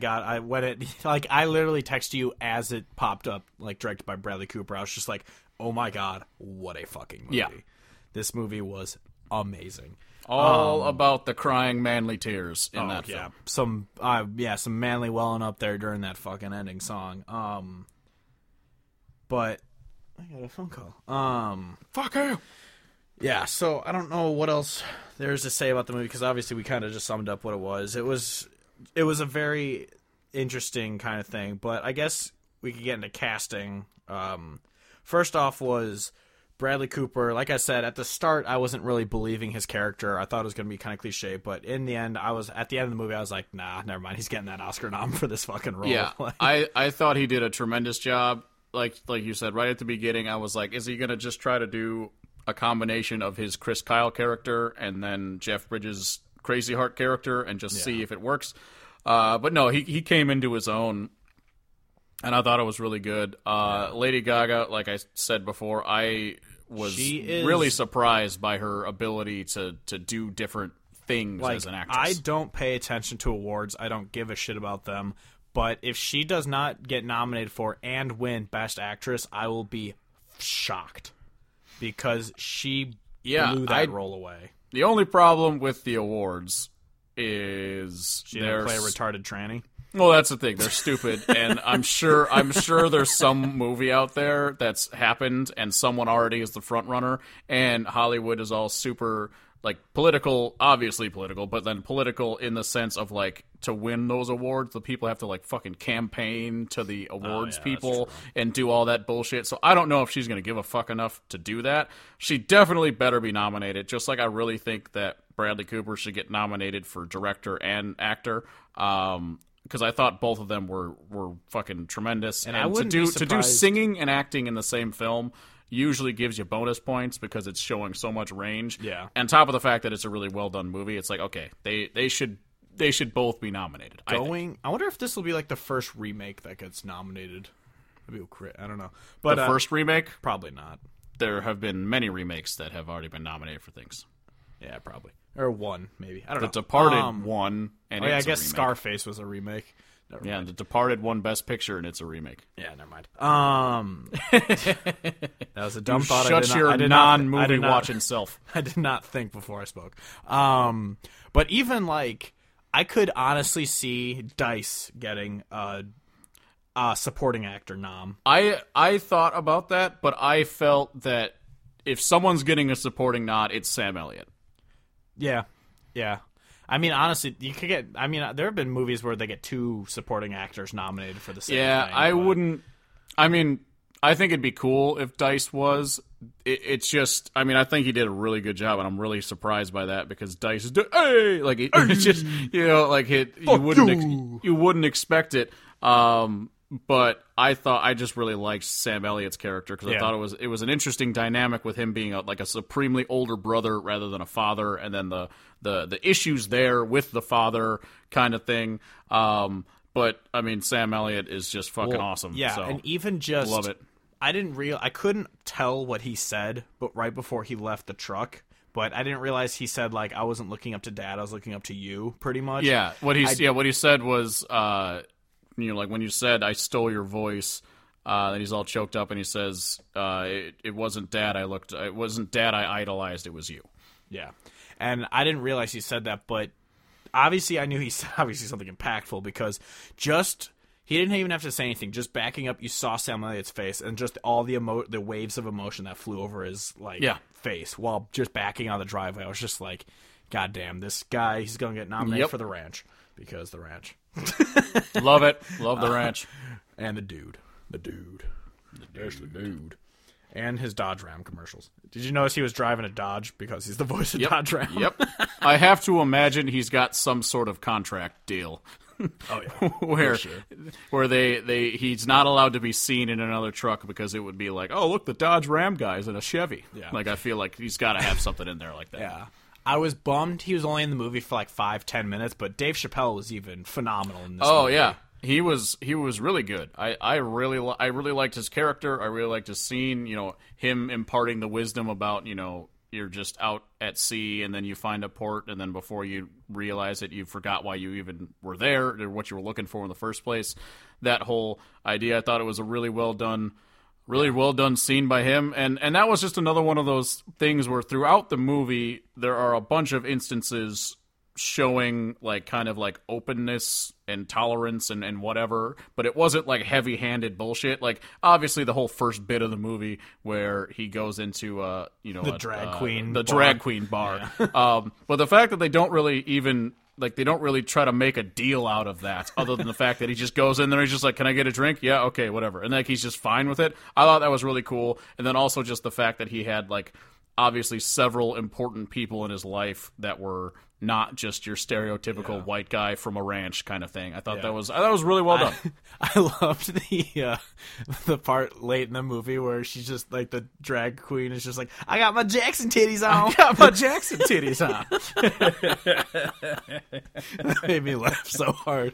literally texted you as it popped up, like directed by Bradley Cooper. I was just like, oh my god, what a fucking movie! Yeah. This movie was amazing. All about the crying manly tears in that film. Some manly welling up there during that fucking ending song. But I got a phone call. Fuck you. Yeah, so I don't know what else there's to say about the movie, because obviously we kind of just summed up what it was. It was a very interesting kind of thing, but I guess we could get into casting. First off was Bradley Cooper. Like I said, at the start, I wasn't really believing his character. I thought it was going to be kind of cliche, but in the end, at the end of the movie, I was like, nah, never mind. He's getting that Oscar nom for this fucking role. Yeah, I thought he did a tremendous job. Like you said, right at the beginning, I was like, is he going to just try to do a combination of his Chris Kyle character and then Jeff Bridges' Crazy Heart character and just see if it works? But no, he came into his own, and I thought it was really good. Lady Gaga, like I said before, I was really surprised by her ability to do different things as an actress. I don't pay attention to awards. I don't give a shit about them. But if she does not get nominated for and win Best Actress, I will be shocked, because she blew that role away. The only problem with the awards is she didn't play a retarded tranny. Well, that's the thing. They're stupid, and I'm sure there's some movie out there that's happened, and someone already is the front runner, and Hollywood is all super like political, obviously political, but then political in the sense of like to win those awards, the people have to like fucking campaign to the awards people and do all that bullshit. So I don't know if she's going to give a fuck enough to do that. She definitely better be nominated, just like I really think that Bradley Cooper should get nominated for director and actor. Because I thought both of them were fucking tremendous. And I wouldn't be to do singing and acting in the same film usually gives you bonus points because it's showing so much range. Yeah. On top of the fact that it's a really well done movie, it's like, okay, they should both be nominated. I wonder if this will be like the first remake that gets nominated. Maybe I don't know. But the first remake? Probably not. There have been many remakes that have already been nominated for things. Yeah, probably. Or one, maybe. I don't know. The Departed won, and I it's guess a remake. Scarface was a remake. Yeah, The Departed won Best Picture, and it's a remake. Yeah, never mind. That was a dumb thought. Shut your non-movie watching self. I did not think before I spoke. But even like, I could honestly see Dice getting a supporting actor nom. I thought about that, but I felt that if someone's getting a supporting nod, it's Sam Elliott. Yeah. I mean, honestly, you could get. I mean, there have been movies where they get 2 supporting actors nominated for the same thing. Yeah, I wouldn't. I mean, I think it'd be cool if Dice was. It's just. I mean, I think he did a really good job, and I'm really surprised by that because Dice is hey, like it's just like you wouldn't expect it. But I just really liked Sam Elliott's character because I thought it was an interesting dynamic with him being like a supremely older brother rather than a father, and then the issues there with the father kind of thing. But I mean, Sam Elliott is just fucking awesome. Yeah, so and even just love it. I couldn't tell what he said, but right before he left the truck. But I didn't realize he said like I wasn't looking up to Dad, I was looking up to you, pretty much. Yeah, what he said was. Like when you said I stole your voice, then he's all choked up and he says, "It wasn't Dad. It wasn't Dad. I idolized. It was you." Yeah, and I didn't realize he said that, but obviously I knew he said obviously something impactful because he didn't even have to say anything. Just backing up, you saw Sam Elliott's face and just all the waves of emotion that flew over his face while just backing out of the driveway. I was just like, God damn, this guy, he's gonna get nominated for The Ranch because The Ranch. Love it. Love The Ranch. And the dude. There's the dude. And his Dodge Ram commercials. Did you notice he was driving a Dodge because he's the voice of Dodge Ram? Yep. I have to imagine he's got some sort of contract deal. Oh yeah. where he's not allowed to be seen in another truck because it would be like, oh look, the Dodge Ram guy's in a Chevy. Yeah. Like I feel like he's got to have something in there like that. Yeah. I was bummed he was only in the movie for like 5-10 minutes, but Dave Chappelle was even phenomenal in this movie. Oh yeah, he was really good. I really liked his character. I really liked his scene. Him imparting the wisdom about you're just out at sea and then you find a port and then before you realize it, you forgot why you even were there or what you were looking for in the first place. That whole idea, I thought it was a really well done scene by him, and that was just another one of those things where throughout the movie there are a bunch of instances showing like kind of like openness and tolerance and whatever, but it wasn't like heavy-handed bullshit. Like obviously the whole first bit of the movie where he goes into the drag queen bar. Yeah. But the fact that they don't really even they don't really try to make a deal out of that, other than the fact that he just goes in there, he's just like, "Can I get a drink?" Yeah, okay, whatever, and like he's just fine with it. I thought that was really cool, and then also just the fact that he had like obviously several important people in his life that were not just your stereotypical white guy from a ranch kind of thing. I thought that was really well done. I loved the part late in the movie where she's just like the drag queen is just like, I got my Jackson titties on. That made me laugh so hard.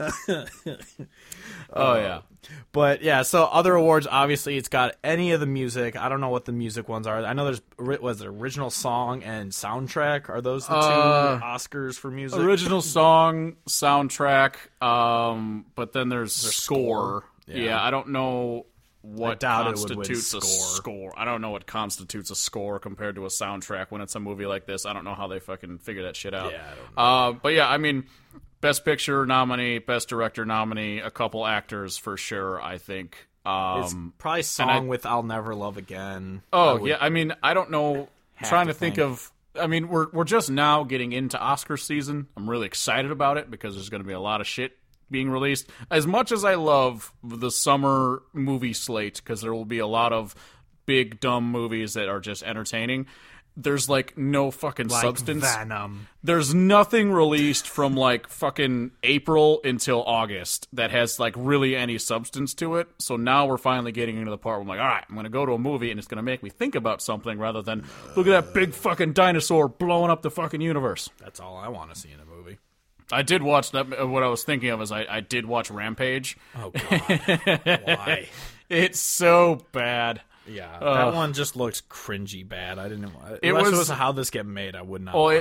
Oh yeah. But yeah, so other awards, obviously it's got any of the music. I don't know what the music ones are. I know there's original song and soundtrack. Are those the two Oscars for music? Original song, soundtrack, but then there's score. Yeah, I don't know what constitutes a score. I don't know what constitutes a score compared to a soundtrack when it's a movie like this. I don't know how they fucking figure that shit out. Yeah, I don't know. But yeah, I mean, Best Picture nominee, Best Director nominee, a couple actors for sure, I think. It's probably song with I'll Never Love Again. Oh, yeah. I mean, I don't know. I'm trying to think of I mean, we're just now getting into Oscar season. I'm really excited about it because there's going to be a lot of shit being released. As much as I love the summer movie slate, because there will be a lot of big dumb movies that are just entertaining, there's like no fucking substance. Venom. There's nothing released from like fucking April until August that has like really any substance to it. So now we're finally getting into the part where I'm like, all right, I'm going to go to a movie and it's going to make me think about something rather than look at that big fucking dinosaur blowing up the fucking universe. That's all I want to see in a movie. I did watch that. What I was thinking of is I did watch Rampage. Oh, God. Why? It's so bad. Yeah, that one just looks cringy bad. I didn't. It was how this get made. I would not. Oh, it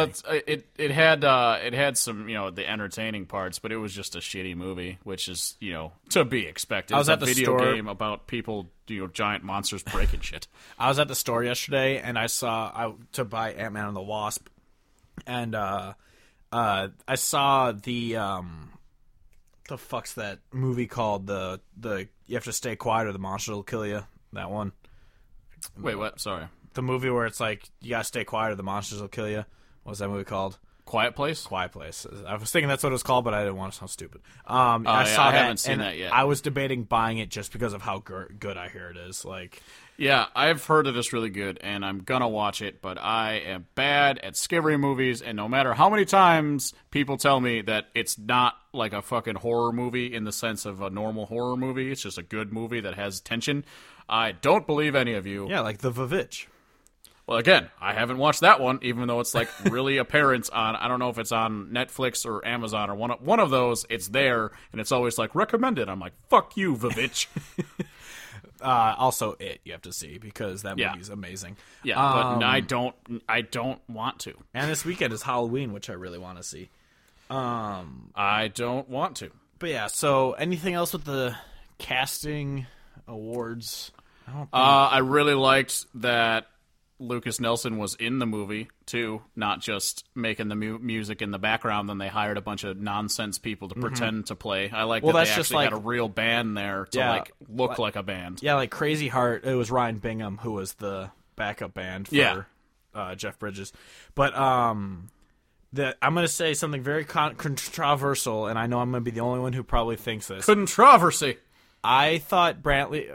had some the entertaining parts, but it was just a shitty movie, which is to be expected. I was it's at the video store. game about people giant monsters breaking shit. I was at the store yesterday and I saw to buy Ant-Man and the Wasp, and I saw the fuck's that movie called the you have to stay quiet or the monster will kill you. That one. Wait, what? Sorry. The movie where it's like, you gotta stay quiet or the monsters will kill you. What was that movie called? Quiet Place? Quiet Place. I was thinking that's what it was called, but I didn't want to sound stupid. I haven't seen that yet. I was debating buying it just because of how good I hear it is. Like, yeah, I've heard that it's really good, and I'm gonna watch it, but I am bad at scary movies, and no matter how many times people tell me that it's not like a fucking horror movie in the sense of a normal horror movie, it's just a good movie that has tension, I don't believe any of you. Yeah, like The Vavitch. Well, again, I haven't watched that one, even though it's like really apparent on, I don't know if it's on Netflix or Amazon or one of those. It's there, and it's always like recommended. I'm like, fuck you, Vavitch. Also, you have to see because that movie's amazing. Yeah, but I don't want to. And this weekend is Halloween, which I really want to see. I don't want to. But yeah, so anything else with the casting awards? I really liked that Lucas Nelson was in the movie too, not just making the music in the background. Then they hired a bunch of nonsense people to pretend to play. I like that they actually had a real band there to look like a band. Yeah, like Crazy Heart. It was Ryan Bingham who was the backup band for Jeff Bridges. But I'm going to say something very controversial, and I know I'm going to be the only one who probably thinks this. Controversy. I thought Bradley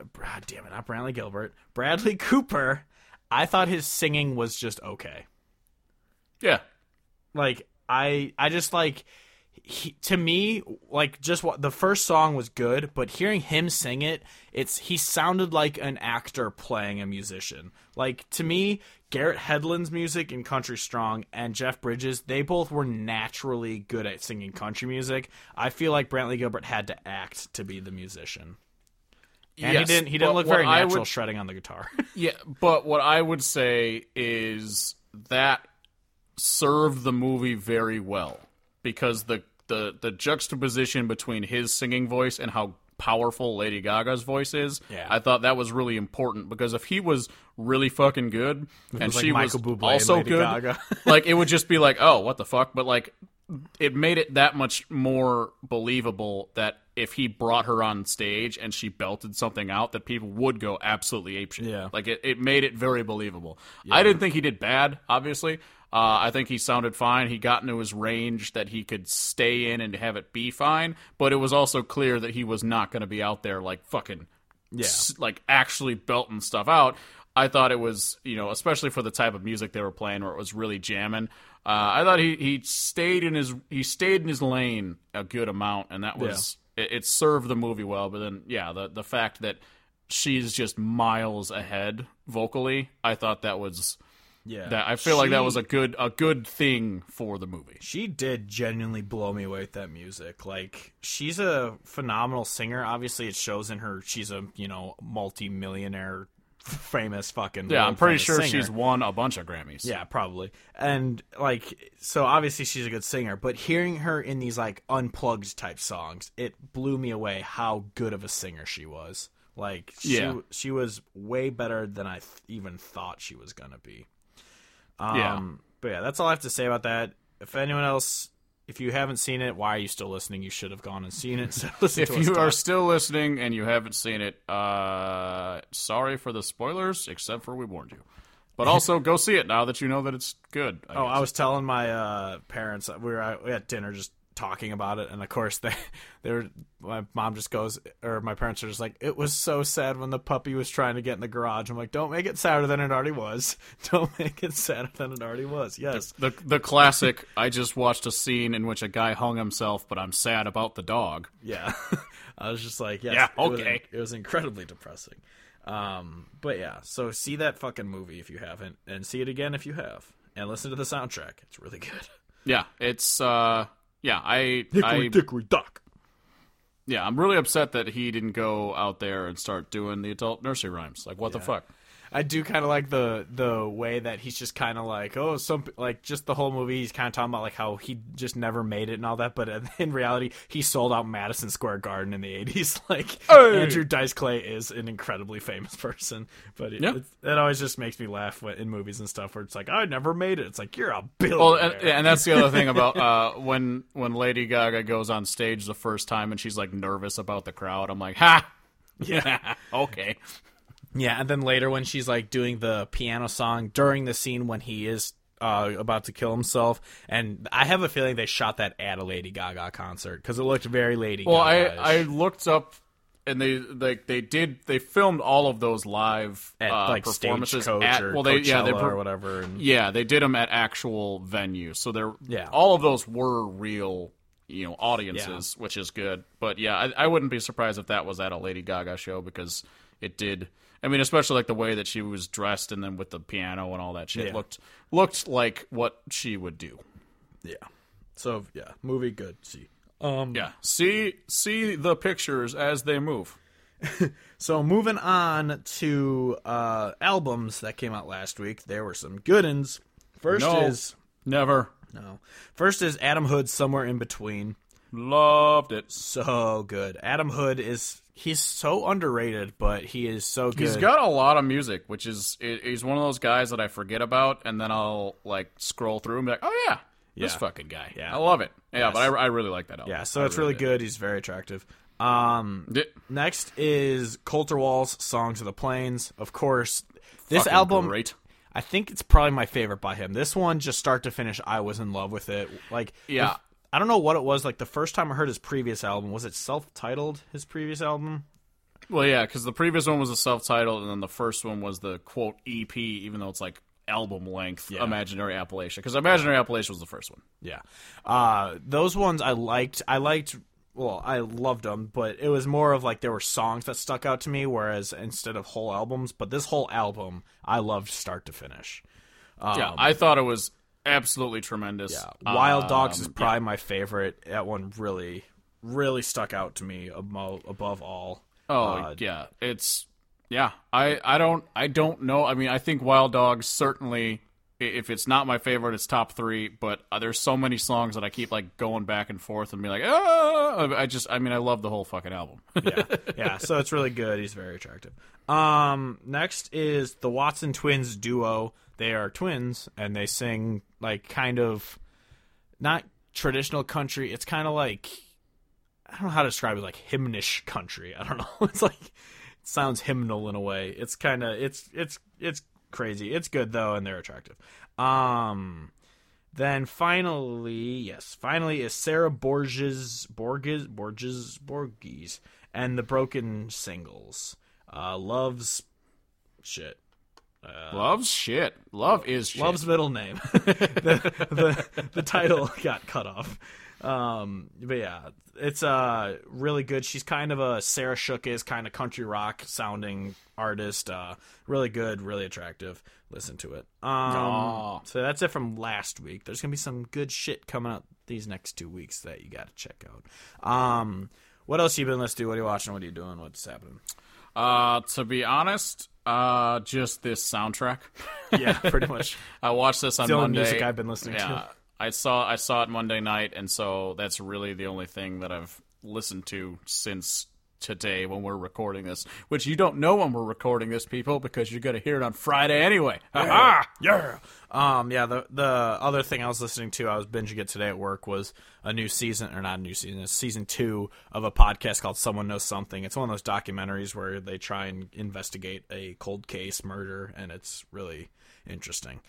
Cooper, I thought his singing was just okay. Yeah. Like, I just, like, to me, like, just the first song was good, but hearing him sing it, he sounded like an actor playing a musician. Like, to me, Garrett Hedlund's music in Country Strong and Jeff Bridges, they both were naturally good at singing country music. I feel like Brantley Gilbert had to act to be the musician. And yes, he didn't look very natural shredding on the guitar. Yeah, but what I would say is that served the movie very well because the juxtaposition between his singing voice and how powerful Lady Gaga's voice is, I thought that was really important because if he was really fucking good and she was also good, like it would just be like, oh, what the fuck? But like it made it that much more believable that if he brought her on stage and she belted something out, that people would go absolutely apeshit. Yeah. Like it made it very believable. Yeah. I didn't think he did bad, obviously. I think he sounded fine. He got into his range that he could stay in and have it be fine. But it was also clear that he was not going to be out there like fucking, like actually belting stuff out. I thought it was, especially for the type of music they were playing, where it was really jamming. I thought he stayed in his lane a good amount, and that was it served the movie well. But then, the fact that she's just miles ahead vocally, I thought that was. Yeah, that I feel like that was a good thing for the movie. She did genuinely blow me away with that music. Like, she's a phenomenal singer. Obviously, it shows in her. She's a multi-millionaire, famous fucking. Yeah, I'm pretty sure singer. She's won a bunch of Grammys. Yeah, probably. And like, so obviously she's a good singer. But hearing her in these like unplugged type songs, it blew me away how good of a singer she was. Like, she was way better than I even thought she was gonna be. But yeah, that's all I have to say about that. If anyone else, if you haven't seen it, why are you still listening? You should have gone and seen it. So if you are still listening and you haven't seen it, sorry for the spoilers, except for we warned you. But also, go see it now that you know that it's good. I was telling my parents, we were at dinner just talking about it, and of course my mom just goes, or my parents are just like, it was so sad when the puppy was trying to get in the garage. I'm like, don't make it sadder than it already was. Don't make it sadder than it already was. Yes. The classic, I just watched a scene in which a guy hung himself, but I'm sad about the dog. Yeah. I was just like, yes, yeah, okay. It was incredibly depressing. But yeah, so see that fucking movie if you haven't, and see it again if you have, and listen to the soundtrack. It's really good. Yeah, it's Hickory Dock. Yeah, I'm really upset that he didn't go out there and start doing the adult nursery rhymes. Like, what the fuck? I do kind of like the way that he's just kind of like, just the whole movie he's kind of talking about like how he just never made it and all that, but in reality he sold out Madison Square Garden in the 80s. Like, hey! Andrew Dice Clay is an incredibly famous person, but it always just makes me laugh in movies and stuff where it's like, I never made it. It's like, you're a billionaire. Well, and that's the other thing about when Lady Gaga goes on stage the first time and she's like nervous about the crowd. I'm like, ha, yeah, okay. Yeah, and then later when she's like doing the piano song during the scene when he is about to kill himself, and I have a feeling they shot that at a Lady Gaga concert because it looked very Lady Gaga. Well, I looked up, and they filmed all of those live at like performances Stagecoach at or Coachella or whatever. And... Yeah, they did them at actual venues, so all of those were real. Audiences, which is good. But yeah, I wouldn't be surprised if that was at a Lady Gaga show because it did. I mean, especially like the way that she was dressed and then with the piano and all that shit looked like what she would do. Yeah. So yeah, movie good. See. See the pictures as they move. So moving on to albums that came out last week, there were some good ones. First is Adam Hood's Somewhere in Between. Loved it. So good. Adam Hood he's so underrated, but he is so good. He's got a lot of music, which is he's one of those guys that I forget about, and then I'll like scroll through and be like, oh yeah, this fucking guy. Yeah, I love it. Yeah, yes. But I really like that album. Yeah, so it's really good. He's very attractive. Next is Colter Wall's Songs of the Plains. Of course, this fucking album. Great. I think it's probably my favorite by him. This one, just start to finish, I was in love with it. Like, yeah. I don't know what it was. Like, the first time I heard his previous album, was it self-titled, his previous album? Well, yeah, because the previous one was a self-titled, and then the first one was the, quote, EP, even though it's, like, album-length, Imaginary Appalachia. Because Imaginary Appalachia was the first one. Yeah. Those ones I liked. Well, I loved them, but it was more of, like, there were songs that stuck out to me, whereas instead of whole albums. But this whole album, I loved start to finish. I thought it was absolutely tremendous. Yeah, Wild Dogs is probably my favorite. That one really, really stuck out to me above all. Yeah, it's I don't know. I mean, I think Wild Dogs certainly. If it's not my favorite, it's top 3. But there's so many songs that I keep like going back and forth and be like, I love the whole fucking album. yeah. So it's really good. He's very attractive. Next is the Watson Twins duo. They are twins, and they sing, like, kind of, not traditional country. It's kind of like, I don't know how to describe it, like, hymnish country. I don't know. It's like, it sounds hymnal in a way. It's kind of, it's crazy. It's good, though, and they're attractive. Then finally is Sarah Borges, and the Broken Singles. Loves shit. Love's shit. Love is shit. Love's middle name. the title got cut off. But yeah, it's really good. She's kind of a Sarah Shook kind of country rock sounding artist. Really good, really attractive. Listen to it. So that's it from last week. There's gonna be some good shit coming up these next 2 weeks that you gotta check out. What else you been listening to? What are you watching? What are you doing? What's happening? To be honest, just this soundtrack. Yeah, pretty much. I watched this on it's the Monday. Only music I've been listening to. I saw it Monday night, and so that's really the only thing that I've listened to since today when we're recording this, which you don't know when we're recording this, people, because you're going to hear it on Friday anyway. Yeah. The other thing I was listening to, I was binging it today at work, was a new season, or not a new season, it's season 2 of a podcast called Someone Knows Something. It's one of those documentaries where they try and investigate a cold case murder, and it's really interesting.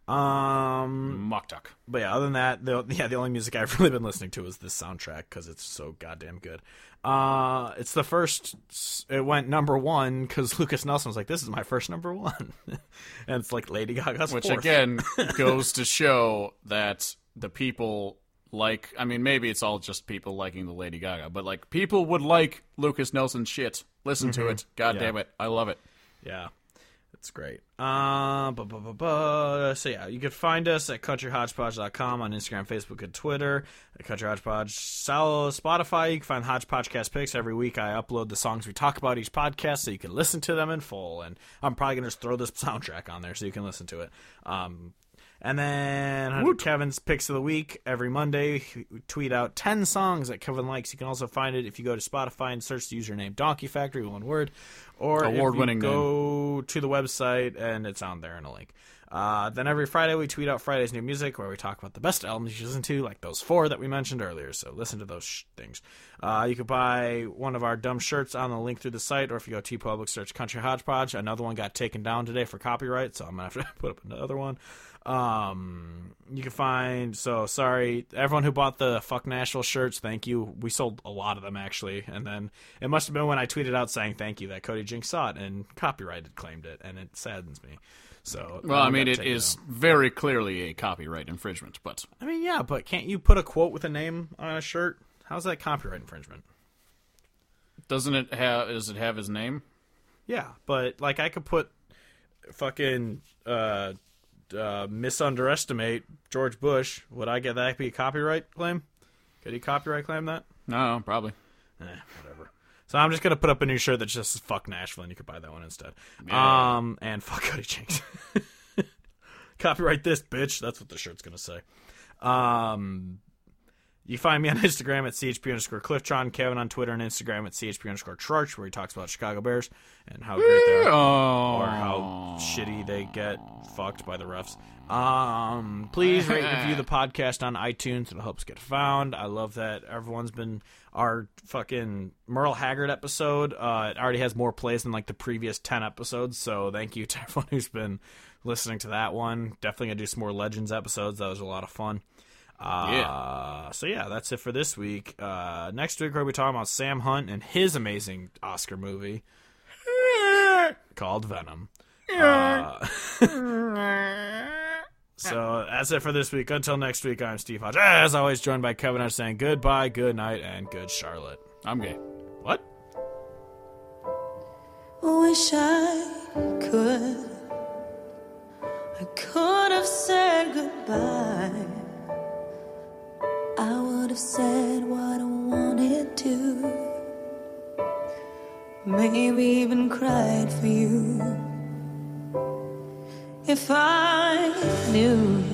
Mock Duck. But yeah, other than that, the only music I've really been listening to is this soundtrack because it's so goddamn good. It's the first. It went number 1 because Lucas Nelson was like, "This is my first number 1," and it's like Lady Gaga's which 4th. Again goes to show that the people like. I mean, maybe it's all just people liking the Lady Gaga, but like people would like Lucas Nelson shit. Listen to it. God damn it, I love it. Yeah. It's great. So yeah, you can find us at countryhodgepodge.com on Instagram, Facebook, and Twitter. At Country Hodgepodge, Spotify. You can find Hodgepodgecast picks every week. I upload the songs we talk about each podcast, so you can listen to them in full. And I'm probably gonna just throw this soundtrack on there so you can listen to it. And then Kevin's Picks of the Week. Every Monday, we tweet out 10 songs that Kevin likes. You can also find it if you go to Spotify and search the username Donkey Factory, one word. Or award-winning if you go to the website, and it's on there in a link. Then every Friday, we tweet out Friday's new music, where we talk about the best albums you listen to, like those 4 that we mentioned earlier. So listen to those things. You could buy one of our dumb shirts on the link through the site, or if you go to TeePublic, search Country Hodgepodge. Another one got taken down today for copyright, so I'm going to have to put up another one. You can find, sorry, everyone who bought the Fuck Nashville shirts, thank you. We sold a lot of them, actually, and then it must have been when I tweeted out saying thank you that Cody Jinks saw it and copyrighted claimed it, and it saddens me. So, well, I mean, it is very clearly a copyright infringement, but I mean, yeah, but can't you put a quote with a name on a shirt? How's that copyright infringement? Does it have his name? Yeah, but like I could put fucking misunderestimate George Bush. Would I get that be a copyright claim? Could he copyright claim that? No, probably. Whatever. So I'm just gonna put up a new shirt that's just fuck Nashville, and you could buy that one instead. Yeah. And fuck Cody Jinks. Copyright this, bitch. That's what the shirt's gonna say. You find me on Instagram at CHP_Cliftron, Kevin on Twitter and Instagram at CHP_Charch, where he talks about Chicago Bears and how great they are, or how shitty they get fucked by the refs. Please rate and review the podcast on iTunes. It'll help us get found. I love that everyone's been our fucking Merle Haggard episode. It already has more plays than like the previous 10 episodes, so thank you to everyone who's been listening to that one. Definitely gonna do some more Legends episodes. That was a lot of fun. So yeah, that's it for this week. Next week we'll be talking about Sam Hunt and his amazing Oscar movie called Venom. So that's it for this week. Until next week, I'm Steve Hodge. As always, joined by Kevin. I'm saying goodbye, good night, and good Charlotte. I'm gay. What? Wish I could have said goodbye. I would have said what I wanted to. Maybe even cried for you. If I knew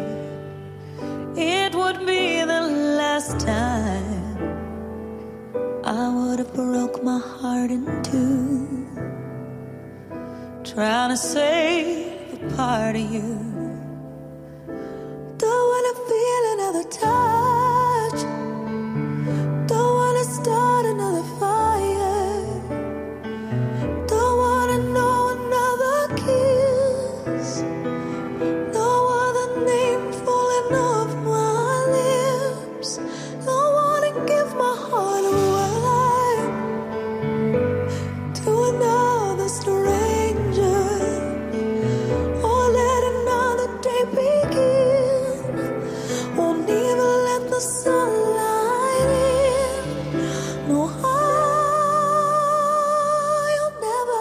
it would be the last time, I would have broke my heart in two, trying to save a part of you. Don't wanna feel another touch, don't wanna start another fire, don't wanna know another kiss, no other name falling off my lips, don't wanna give my heart away to another stranger, or let another day begin. Won't even let the sunlight in. No, I'll never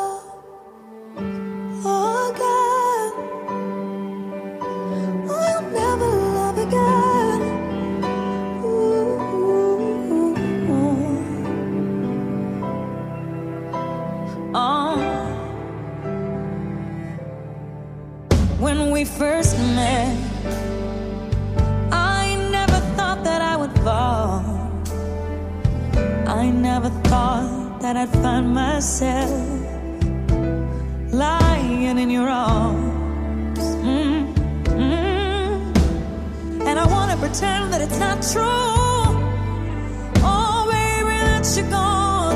love again. I'll never love again. When we first met, I never thought that I would fall. I never never thought that I'd find myself lying in your arms. And I wanna pretend that it's not true. Oh, baby, that you're gone.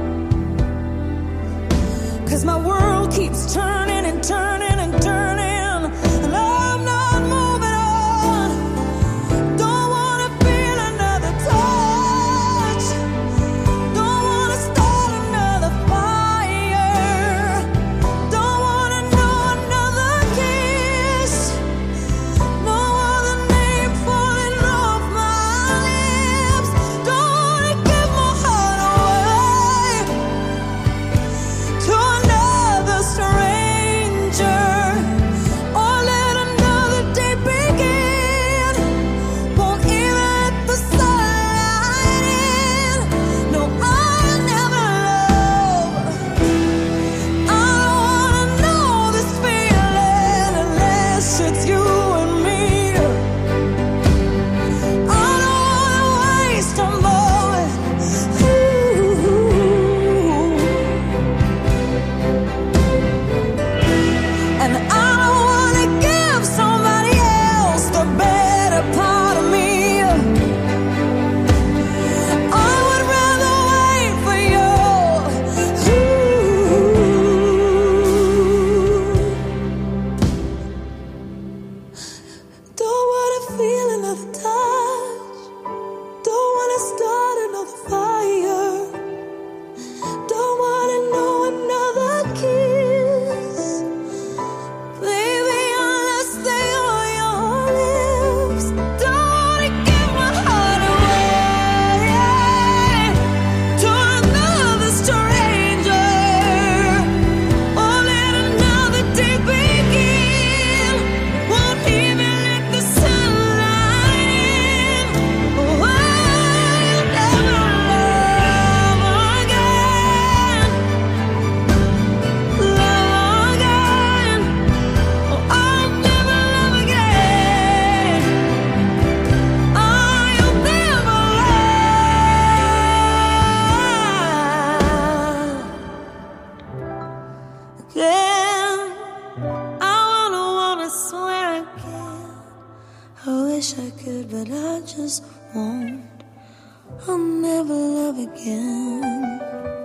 'Cause my world keeps turning and turning and turning. And I'm not moving on. Don't wanna feel another touch. Don't wanna start another fire. Don't wanna know another kiss. No other name falling off my lips. Don't wanna give my heart away to another stranger, or let another day begin. Won't even let the sunlight in. No, I'll never love. I don't wanna know this feeling unless it's you and me. I don't wanna waste a moment. And I don't wanna give somebody else the better part of me. I would rather wait for you. Don't wanna feel another touch. Don't wanna start another fire. Don't wanna know another kiss. Baby, unless they are your lips. Don't wanna give my heart away to another stranger, or let another day begin. Won't even let the sunlight in. Oh, I'll never love again. Love again. Oh, I'll never love again. I'll never love again. I wanna swear again. I wish I could, but I just won't. I'll never love again.